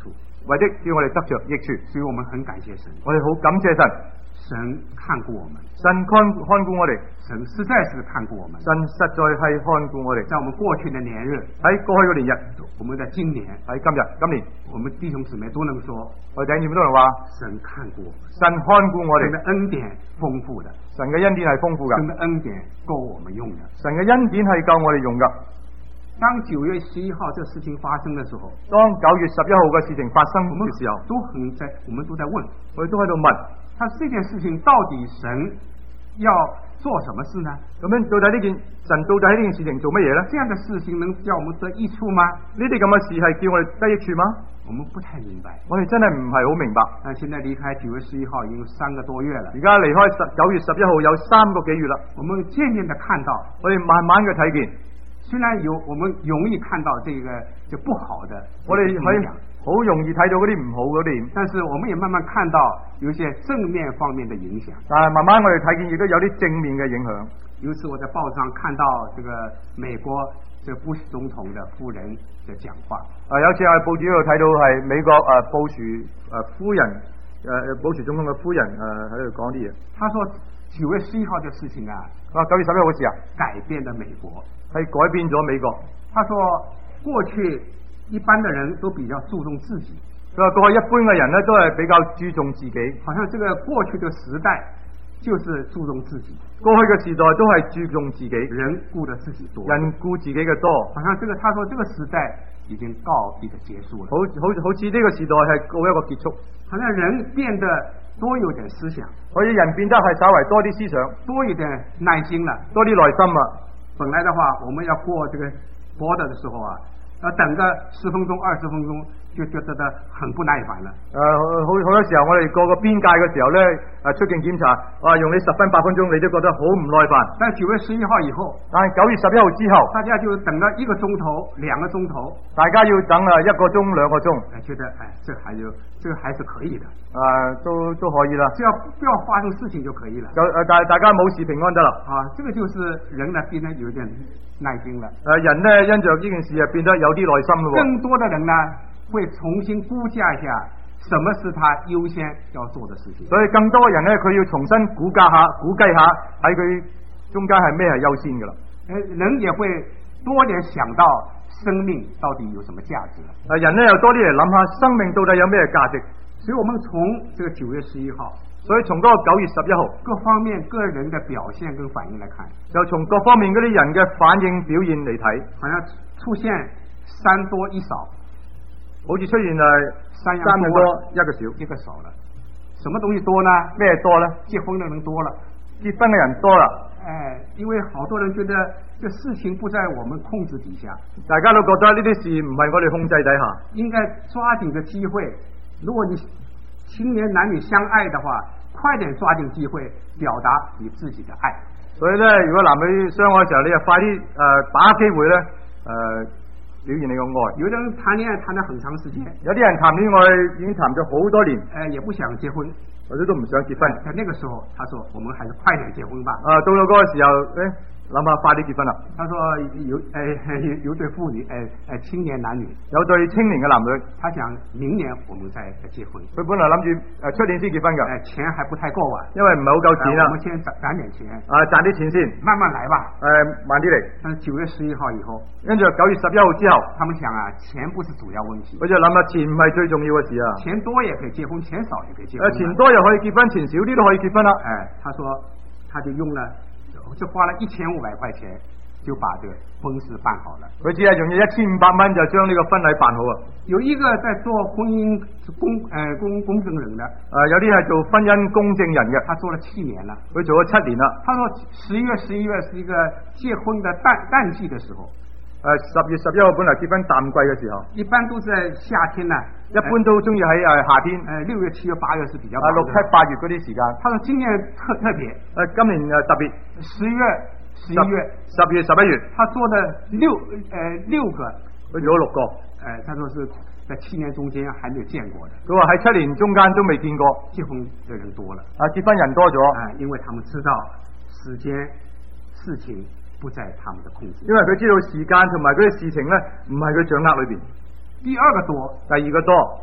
為的叫我哋得着益處。 所以我們很感謝神， 我哋好感謝神。 神看顧我們， 神看看顧我哋， 神實在是看顧我們。 神實在係看顧我哋。 在我們過去的年日， 喺過去嘅年日， 我們在今年， 喺今日今年， 我們弟兄姊妹都能說， 我哋弟兄都能話， 神看顧我們， 神看顧我哋。 神的恩典豐富的， 神嘅恩典係豐富噶， 神的恩典夠我們用的， 神嘅恩典係夠我哋用噶。 當九月十一號這事情發生的時候， 當九月十一號嘅事情發生嘅時候， 都很在，我們都在問， 我哋都喺度問， 他這件事情到底神要做什麼事呢？ 咁樣到底呢件神到底喺呢件事情做乜嘢呢？ 這樣的事情能叫我們得益處嗎？ 呢啲咁嘅事係叫我哋得益處嗎？ 我們不太明白， 我哋真係唔係好明白。 但現在離開九月十一號已經三個多月了， 而家離開十九月十一號有三個幾月啦。 我們漸漸的看到， 我哋慢慢嘅睇見。 雖然有我們容易看到這個就不好的， 我哋可以好容易睇到嗰啲唔好嗰啲， 但是我們也慢慢看到有一些正面方面的影響。 但係慢慢我哋睇見亦都有啲正面嘅影響。 有一次我在報上看到這個美國這個布殊總統的夫人的講話。 啊，有次喺報紙度睇到係美國誒布殊誒夫人誒布殊總統嘅夫人誒喺度講啲嘢。 他說九月十一號嘅事情啊， 啊九月十一號嘅事啊， 改變了美國。 係改變咗美國。 他說過去一般的人都比較注重自己， 佢話過去一般嘅人呢都係比較注重自己， 好像這個過去的時代就是注重自己， 過去嘅時代都係注重自己， 人顧得自己多， 人顧自己嘅多。 好像這個他說這個時代已經告一個結束了， 好好好似呢個時代係告一個結束， 好像人變得多有點思想， 好似人變得係稍微多啲思想， 多一點耐心了， 多啲耐心啊。 本來的話，我們要過這個 border 的時候啊，要等個十分鐘、二十分鐘，就覺得得很不耐煩了。 誒、呃，好好多時候我哋過個邊界嘅時候咧，誒出境檢查，哇、啊，用你十分八分鐘，你都覺得好唔耐煩。 但九月十一號以後，但係九月十一號之後， 大家就等了一個鐘頭、兩個鐘頭， 大家要等啊一個鐘、兩個鐘， 誒，覺得誒，這個還有，這個還是可以的， 啊，都都可以啦， 只要不要發生事情就可以了。 就誒，大、呃、大家冇事平安得啦。 啊，這個就是人呢變得有點耐心了。 誒、呃，人呢因着呢件事啊變得有啲耐心咯。 更多的人呢會重新估價一下，什麼是他優先要做的事情。 所以更多人呢，佢要重新估價下、估計下喺佢中間係咩係優先噶啦。 誒，人也會多點想到生命到底有什麼價值。 誒，人呢又多啲嚟諗下生命到底有咩價值。 所以我們從這個九月十一號， 所以從嗰個九月十一號各方面個人的表現跟反應來看， 就從各方面嗰啲人嘅反應表現嚟睇， 好像出現三多一少， 好似出現誒三樣多一個少， 一個少了。什麼東西多呢？ 咩多呢？ 結婚的人多了， 結婚嘅人多啦。 哎，因為好多人覺得這事情不在我們控制底下， 大家都覺得呢啲事唔係我哋控制底下， 應該抓緊個機會。如果你青年男女相愛的話，快點抓緊機會表達你自己的愛。 所以咧，如果男女相愛嘅時候，你就快啲誒、呃、把握機會咧，誒、呃、表現你嘅愛。 有的人談戀愛談咗很長時間， 有啲人談戀愛已經談咗好多年， 誒也不想結婚， 或者都唔想結婚。 在那個時候，他說：我們還是快點結婚吧。 啊，到咗嗰個時候，誒諗下快啲結婚啦。 他說有誒、呃、有對婦女，誒、呃、誒青年男女， 有對青年嘅男女，他想明年我們再結婚。 佢本來諗住誒出年先結婚㗎， 誒錢還不太夠啊，因為唔係好夠錢啦、啊。 我們先賺賺點錢， 啊賺啲錢先， 慢慢來吧。誒、 呃、慢啲嚟。 但是九月十一號以後， 跟住九月十一號之後，他們想啊，錢不是主要問題。 佢就諗下錢唔係最重要嘅事啊。 錢多也可以結婚，錢少也可以結婚。 誒錢多又可以結婚，錢少啲都可以結婚啦。 誒，他說他就用了，就花了一千五百塊錢。就把這個婚事辦好了， 佢只係用咗一千五百蚊就將呢個婚禮辦好啊。 有一個在做婚姻公誒、呃、公公證人的，誒、 呃、有啲係做婚姻公證人嘅， 他做了七年了， 佢做咗七年啦。 他說十一月十一月是一個結婚的淡淡季的時候， 誒十月十一號本來結婚淡季嘅時候， 一般都在夏天呢， 一般都中意喺誒夏天， 誒六月七月八月是比較啊六七八月嗰啲時間。他說今年特特別， 誒今年誒特別十月。十一月、 十月、十一月，他做的六呃六個， 佢做咗六個，誒、 呃，他說是在七年中間還沒有見過的。 佢話喺七年中間都未見過， 結婚的人多了， 啊，結婚人多咗， 啊、呃，因為他們知道時間事情不在他們的控制， 因為佢知道時間同埋嗰啲事情咧唔係佢掌握裏邊。 第二個多， 第二個多，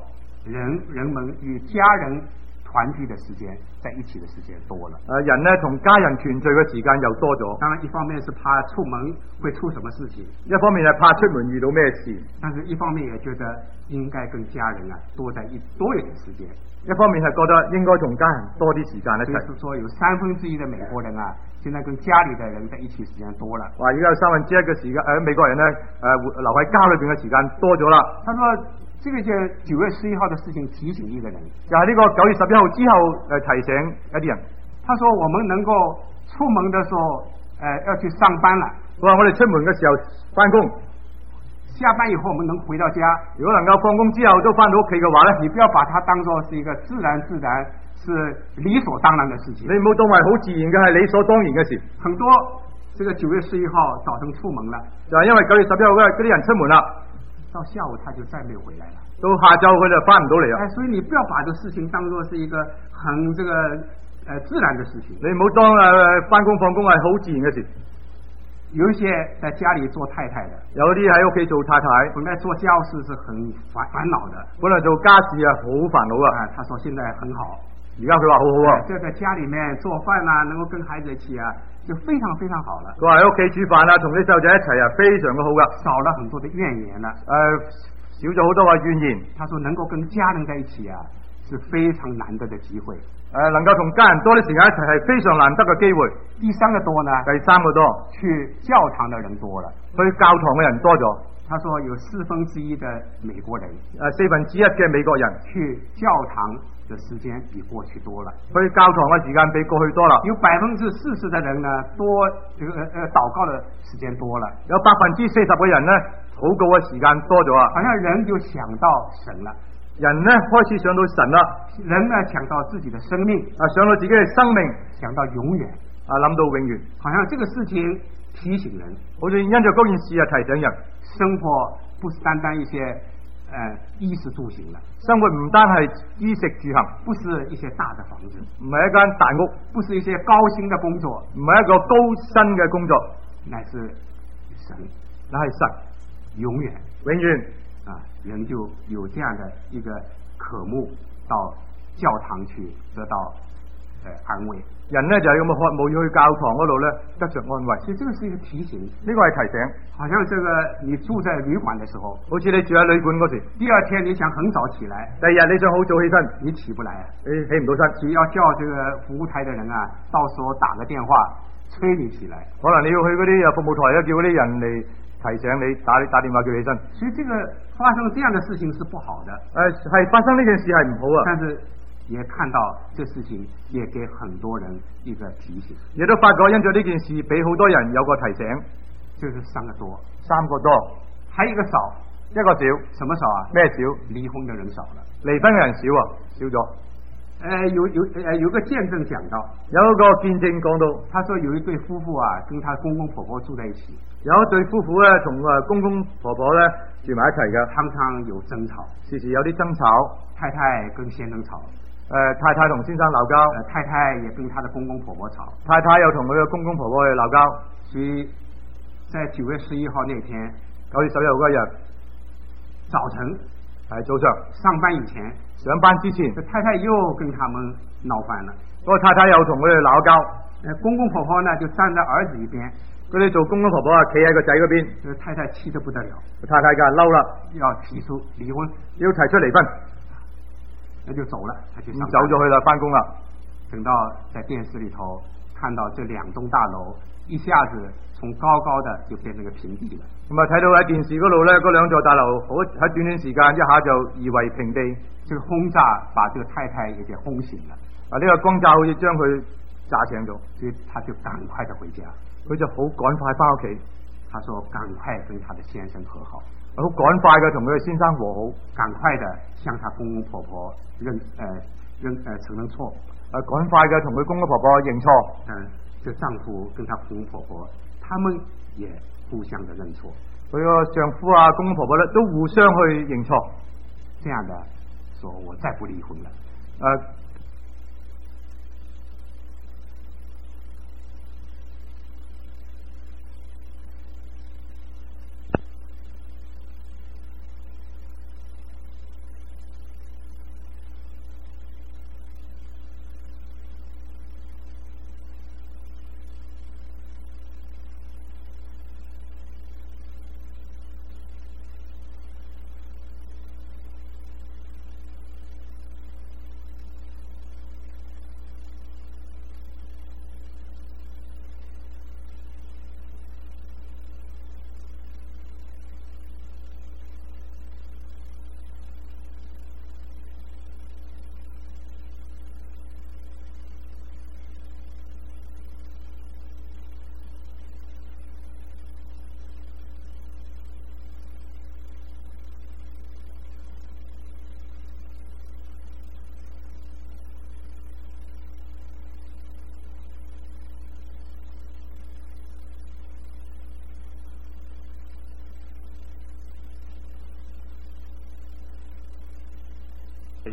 人人們與家人團聚的時間，在一起的時間多了。 誒，人呢同家人團聚嘅時間又多咗。 當然，一方面是怕出門會出什麼事情， 一方面係怕出門遇到咩事， 但是一方面也覺得應該跟家人啊多在一多一點時間。 一方面係覺得應該同家人多啲時間一齊。 就是說，有三分之一的美國人啊，現在跟家裏的人在一起時間多了。 話而家有三分之一嘅時間，誒、呃、美國人呢，誒、呃、留喺家裏邊嘅時間多咗啦。 他說：這個就九月十一號的事情提醒一個人， 就係呢個九月十一號之後誒提醒一啲人。 他說：我們能夠出門的時候，誒、呃、要去上班了。 佢話我哋出門嘅時候翻工。 下班以後我們能回到家， 如果能夠放工之後都翻到屋企嘅話呢， 你不要把它當作是一個自然自然是理所當然的事情。 你唔好當為好自然嘅係理所當然嘅事。 很多這個九月十一號早晨出門了， 就係因為九月十一號嗰啲人出門啦， 到下午他就再沒有回來了。 到下晝佢就翻唔到嚟啦。 哎，所以你不要把這事情當作是一個很這個呃自然的事情。 你唔好當誒翻工放工係好自然嘅事。 有一些在家裏做太太的， 有啲喺屋企做太太， 本來做家務事是很煩煩惱的， 本來做家事啊好煩惱啊。 啊，他說現在很好， 而家佢話好好啊。 就在家裏面做飯啊，能夠跟孩子一起啊，就非常非常好了。 佢話喺屋企煮飯啊，同啲細路仔一齊啊，非常嘅好噶， 少了很多的怨言啦。 誒、呃，少咗好多嘅怨言。 他說能夠跟家人在一起啊，是非常難得的機會。 誒、呃，能夠同家人多啲時間一齊係非常難得嘅機會。 第三個多呢？ 第三個多， 去教堂的人多了， 去教堂嘅人多咗。 他說有四分之一的美國人， 誒、呃，四分之一嘅美國人去教堂的時間比過去多了， 去教堂嘅時間比過去多啦。 有百分之四十的人呢，多這個呃禱告的時間多了， 有百分之四十嘅人呢，禱告嘅時間多咗啊。 好像人就想到神了。 人呢開始想到神啦， 人呢想到自己的生命， 啊想到自己嘅生命， 想到永遠， 啊諗到永遠， 好像這個事情提醒人， 好似因着嗰件事啊提醒人， 生活不是單單一些誒、呃、衣食住行啦， 生活唔單係衣食住行， 不是一些大的房子， 唔係一間大屋， 不是一些高薪的工作， 唔係一個高薪嘅工作， 乃是神， 乃係神， 永遠， 永遠。 啊，人就有這樣的一個渴慕到教堂去得到誒、呃、安慰。 人呢就係咁嘅渴慕要去教堂嗰度咧得着安慰。 其實這個是一個提醒， 呢個係提醒。 好像這個你住在旅館的時候， 好似你住喺旅館嗰時， 第二天你想很早起來， 第二日你想好早起身， 你起不來啊， 你起唔到身， 只要叫這個服務台的人啊，到時候打個電話催你起來。 可能你要去嗰啲服務台啊，叫嗰啲人嚟提醒你，打打電話叫你起身。 所以這個發生這樣的事情是不好的。 誒，係發生呢件事係唔好啊。 但是也看到這事情也給很多人一個提醒。 亦都發覺因咗呢件事俾好多人有個提醒。 就是三個多， 三個多， 還有一個少， 一個少。 什麼少啊？ 咩少？ 離婚的人少了， 離婚嘅人少啊，少咗。 誒、呃，有有誒、呃，有個見證講到， 有一個見證講到， 他說有一對夫婦啊，跟他公公婆婆住在一起。 有一對夫婦咧，同誒公公婆婆咧住埋一齊嘅， 常常有爭吵， 時時有啲爭吵。 太太跟先生吵， 誒、呃、太太同先生鬧交、 呃，太太也跟他的公公婆婆吵， 太太又同佢嘅公公婆婆去鬧交。 所以在九月十一號那天， 九月十一號嗰日早晨係早上上班以前， 上班之前， 太太又跟他們鬧翻了。 嗰個太太又同佢哋鬧交， 公公婆婆呢就站在兒子一邊， 佢哋做公公婆婆啊，企喺個仔嗰邊。 太太氣得不得了， 太太梗係嬲啦， 要提出離婚， 要提出離婚， 那就走了，他就咁走咗去啦，翻工啦。 等到在電視裏頭看到這兩棟大樓一下子從高高的就變成個平地了。 咁啊睇到喺電視嗰度咧，嗰兩座大樓好喺短短時間一下就夷為平地。 這個轟炸把這個太太也給轟醒了。 啊，呢個轟炸好似將佢炸醒咗， 所以他就趕快的回家， 佢就好趕快翻屋企。 他說趕快跟他的先生和好， 好趕快嘅同佢嘅先生和好， 趕快的向他公公婆婆認誒、呃、認誒、呃、承認錯。 啊，趕快嘅同佢公公婆婆認錯。 嗯，這丈夫跟他公公婆婆，他們也互相的認錯。 佢個丈夫啊，公公婆婆咧都互相去認錯， 這樣的說我再不離婚了。 誒。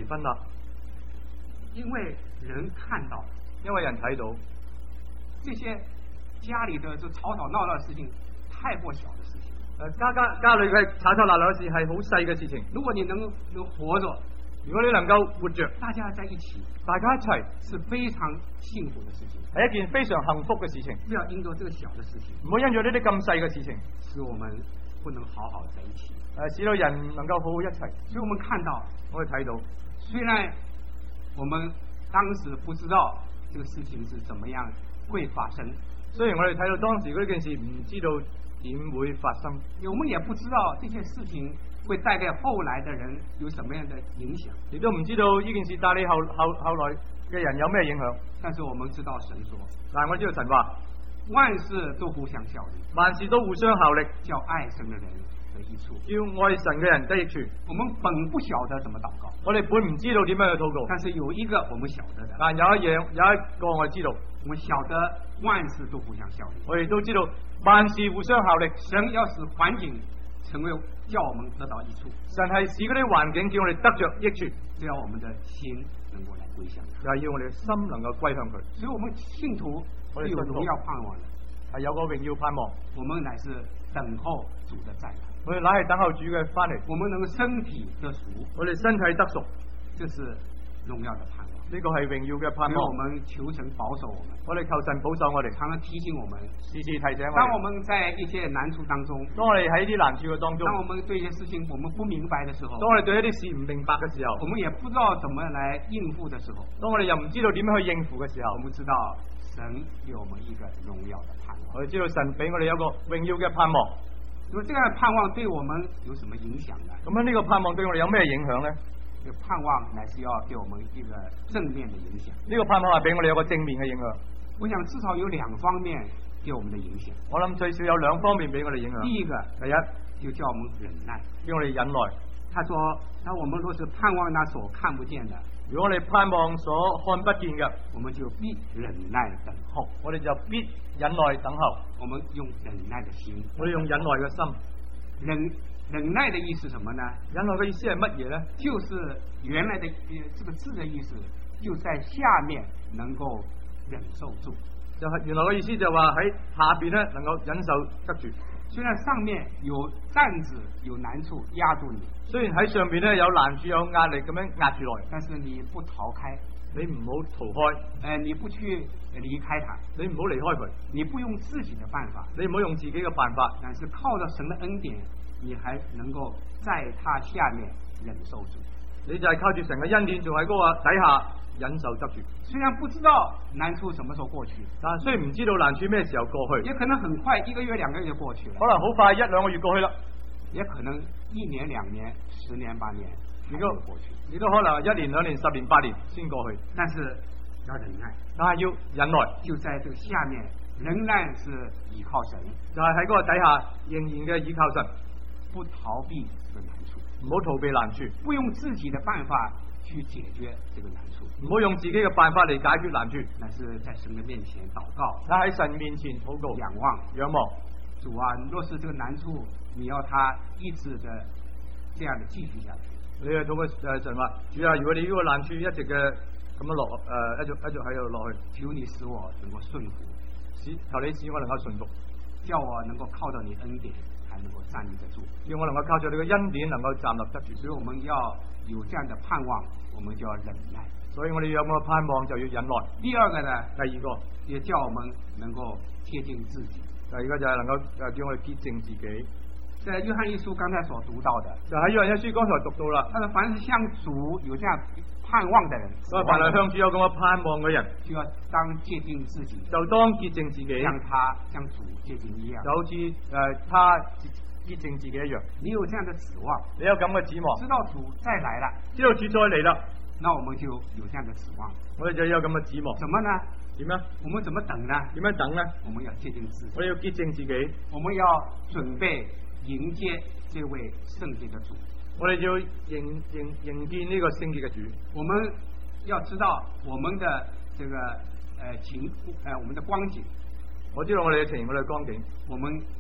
分啦。 因為人看到， 因為人睇到這些家裏的就吵吵鬧鬧的事情，太過小的事情。 誒，家家家裏嘅吵吵鬧鬧嘅事係好細嘅事情。 如果你能能活着， 如果你能夠活着， 大家在一起， 大家一齊， 是非常幸福的事情， 係一件非常幸福嘅事情。 不要因着這個小的事情， 唔好因咗呢啲咁細嘅事情， 使我們不能好好在一起。 誒，使到人能夠好好一齊。 所以我們看到， 我哋睇到， 雖然我們當時不知道這個事情是怎麼樣會發生， 雖然我哋睇到當時嗰件事唔知道點會發生， 我們也不知道這些事情會帶給後來的人有什麼樣的影響， 亦都唔知道呢件事帶你後後後來嘅人有咩影響。 但是我們知道神說， 但係我知道神話， 萬事都互相效力， 萬事都互相效力， 叫愛神的人得益處， 叫愛神嘅人得益處。 我們本不曉得怎麼禱告， 我哋本唔知道點樣去禱告， 但是有一個我們曉得的， 但有一樣有一個我知道， 我們曉得萬事都互相效力， 我哋都知道萬事互相效力。 神要使環境成為叫我們得到益處， 神係使嗰啲環境叫我哋得着益處， 只要我們的心能夠來歸向他， 就係要我哋嘅心能夠歸向佢。 所以我們信徒是有榮耀盼望的， 係有個榮耀盼望， 我們乃是等候主的再來， 我哋乃係等候主嘅翻嚟， 我們能身體得贖， 我哋身體得贖， 這是榮耀的盼望， 呢個係榮耀嘅盼望。 我們求神保守我們， 我哋求神保守我哋， 常常提醒我們， 時時提醒我哋。 當我們在一些難處當中， 當我哋喺啲難處嘅當中， 當我們對一些事情我們不明白的時候， 當我哋對一啲事唔明白嘅時候， 我們也不知道怎麼來應付的時候， 當我哋又唔知道點樣去應付嘅時候， 我們知道神給我們一個榮耀的盼望， 我哋知道神俾我哋有個榮耀嘅盼望。 咁這個盼望對我們有什麼影響呢？ 咁樣呢個盼望對我哋有咩影響呢？ 這個盼望乃是要給我們一個正面的影響。 呢個盼望係俾我哋有個正面嘅影響。 我想至少有兩方面給我們的影響。 我諗最少有兩方面俾我哋影響。 第一個， 第一就叫我們忍耐， 叫我哋忍耐。 他說：那我們若是盼望那所看不見的， 如果我哋盼望所看不見嘅， 我們就必忍耐等候。 我哋就必忍耐等候。 我們用忍耐的心， 我哋用忍耐嘅心。 忍忍耐的意思什麼呢？ 忍耐嘅意思係乜嘢呢？ 就是原來的這個字的意思，就在下面能夠忍受住。 就係原來嘅意思就係話喺下邊咧能夠忍受得住。 雖然上面有擔子有難處壓住你， 雖然喺上邊咧有難處有壓力咁樣壓住來， 但是你不逃開， 你唔好逃開，誒、 呃，你不去離開它， 你唔好離開佢， 你不用自己的辦法， 你唔好用自己嘅辦法， 但是靠着神的恩典，你還能夠在它下面忍受住。 你就係靠住神嘅恩典，仲喺嗰個底下忍受得住。 雖然不知道難處什麼時候過去， 但係雖然唔知道難處咩時候過去， 也可能很快一個月兩個月就過去了， 可能好快一兩個月過去啦， 也可能一年兩年十年八年才會過去， 亦都可能一年兩年十年八年先過去。 但是要忍耐， 但係要忍耐， 就在這個下面，仍然是依靠神， 就係喺嗰個底下仍然嘅依靠神， 不逃避這個難處， 唔好逃避難處， 不用自己的辦法去解決這個難處， 唔好用自己嘅辦法嚟解決難處， 乃是在神的面前禱告， 但喺神面前禱告， 仰望仰望主啊，若是這個難處你要他一直的這樣的繼續下去， 你係同個誒神話，主啊，如果你呢個難處一直嘅咁樣落誒、呃、一直一直喺度落去， 求你使我能夠順服， 使求你使我能夠順服， 叫我能夠靠到你恩典還能夠站立得住， 叫我能夠靠住你嘅恩典能夠站立得住。 所以我們要有這樣的盼望，我們就要忍耐。 所以我哋有個盼望就要忍耐。 第二個呢， 第二個也叫我們能夠貼近自己。 第二個就係能夠誒叫我哋潔淨自己。 在約翰一書剛才所讀到的， 就喺約翰一書剛才讀到啦。 他說凡是向主有這樣盼望的人， 所以凡係向主有咁嘅盼望嘅人， 就要當潔淨自己， 就當潔淨自己， 像他像主潔淨一樣， 就好似誒他潔淨自己一樣。 你有這樣的指望， 你有咁嘅指望， 知道主再來了， 知道主再嚟啦， 那我們就有這樣的指望。 我哋就有咁嘅指望。 怎麼呢？ 點啊？ 我們怎麼等呢？ 點樣等呢？ 我們要潔淨自己， 我哋要潔淨自己， 我們要準備迎接這位聖潔的主， 我哋要迎迎迎見呢個聖潔嘅主。 我們要知道我們的這個呃情呃我們的光景， 我知道我哋嘅情，我哋嘅光景， 我們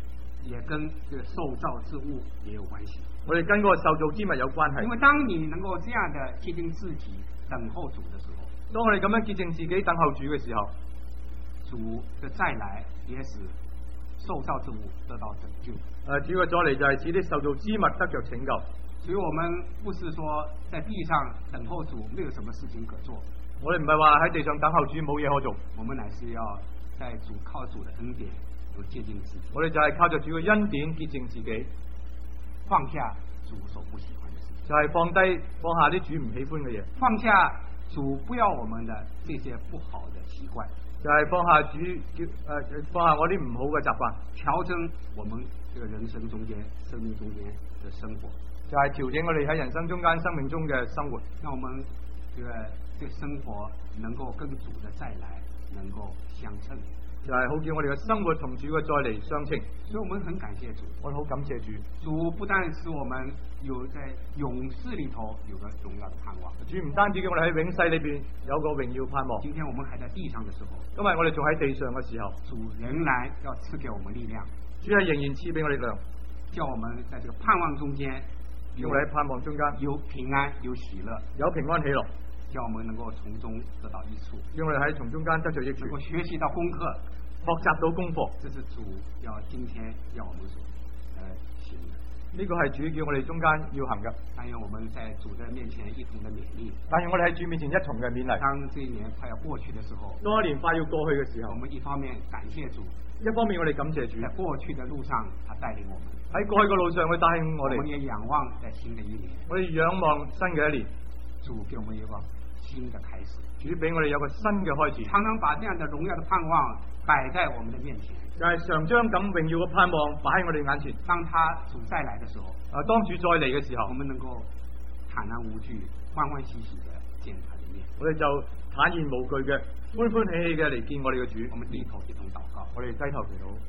也跟这个受造之物也有关系。 我哋跟嗰個受造之物有關係。 因為當你能夠這樣的潔淨自己，等候主的時候， 當我哋咁樣潔淨自己，等候主嘅時候， 主的再來也使受造之物得到拯救。 誒，主嘅再嚟就係使啲受造之物得着拯救。 所以我們不是說在地上等候主沒有什麼事情可做。 我哋唔係話喺地上等候主冇嘢可做， 我們乃是要在主靠主的恩典有潔淨自己。 我哋就係靠着主嘅恩典潔淨自己， 放下主所不喜歡的事情， 就係放低放下啲主唔喜歡嘅嘢， 放下主不要我們的這些不好的習慣， 就係放下主叫誒、呃、放下我啲唔好嘅習慣， 調整我們這個人生中間、生命中間的生活， 就係調整我哋喺人生中間、生命中嘅生活， 讓我們這個這個生活能夠跟主的再來能夠相稱， 就係好叫我哋嘅生活同主嘅再嚟相稱。 所以我們很感謝主， 我哋好感謝主。 主不但使我們有在永世裏頭有個榮耀的盼望， 主唔單止叫我哋喺永世裏邊有個榮耀盼望。 今天我們還在地上的時候， 因為我哋仲喺地上嘅時候， 主仍然要賜給我們力量， 主係仍然賜俾我力量， 叫我們在這個盼望中間， 叫我哋喺盼望中間有平安有喜樂， 有平安喜樂， 叫我們能夠從中得到益處， 叫我哋喺從中間得到益處， 能夠學習到功課， 學習到功課， 這是主要今天要我們所呃行的。 呢個係主叫我哋中間要行嘅。 但願我們在主的面前一同的勉勵。 但願我哋喺主面前一同嘅勉勵。 當這一年快要過去的時候， 當一年快要過去嘅時候， 我們一方面感謝主， 一方面我哋感謝主， 在過去的路上，他帶領我們。 喺過去嘅路上，佢帶領我哋。 我們也仰望在新的一年， 我哋仰望新嘅一年， 主給我們一個新的開始， 主俾我哋有個新嘅開始。 常常把這樣的榮耀的盼望擺在我們的面前， 就係常將咁榮耀嘅盼望擺喺我哋眼前。 當他主再來的時候， 啊，當主再嚟嘅時候， 我們能夠坦然無懼、歡歡喜喜的見他的面。 我哋就坦然無懼嘅、歡歡喜喜嘅嚟見我哋嘅主。 我們低頭一同禱告， 我哋低頭祈禱。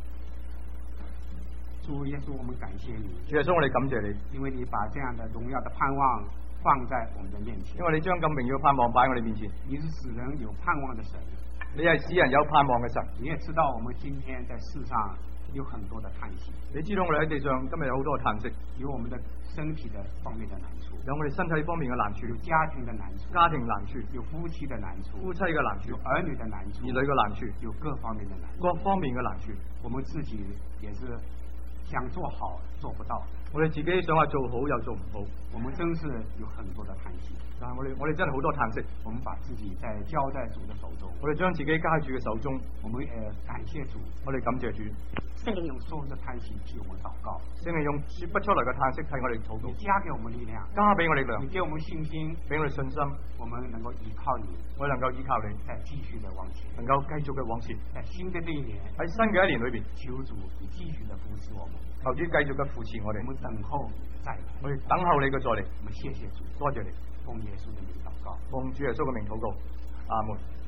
主耶穌，我們感謝你。 主耶穌，我哋感謝你， 因為你把這樣的榮耀的盼望放在我們的面前。 因為你將咁榮耀嘅盼望擺喺我哋面前。 你是使人有盼望的神， 你係使人有盼望嘅神。 你也知道我們今天在世上有很多的嘆息。 你知道我哋喺地上今日有好多嘅嘆息， 有我們的身體的方面的難處， 有我哋身體方面嘅難處， 有家庭的難處， 家庭難處， 有夫妻的難處， 夫妻嘅難處， 有兒女的難處， 兒女嘅難處， 有各方面的難處， 各方面嘅難處。 我們自己也是想做好做不到， 我哋自己想話做好又做唔好， 我們真是有很多的嘆息。 但係我哋我哋真係好多嘆息。 我們把自己在交在主的手中， 我哋將自己交喺主嘅手中， 我們也感謝主， 我哋感謝主。 聖靈用所有的嘆息替我們禱告， 聖靈用說不出來嘅嘆息替我哋禱告， 你加給我們力量， 加俾我力量， 你給我們信心， 俾我哋信心， 我們能夠依靠你， 我哋能夠依靠你， 再繼續的往前， 能夠繼續嘅往前。 在新的這一年， 喺新嘅一年裏邊， 求主你繼續的扶持我們， 求主繼續嘅扶持我哋， 我們等候你再來， 我哋等候你嘅再嚟。 我們謝謝主， 多謝你， 奉耶穌的名禱告， 奉主耶穌嘅名禱告，阿門。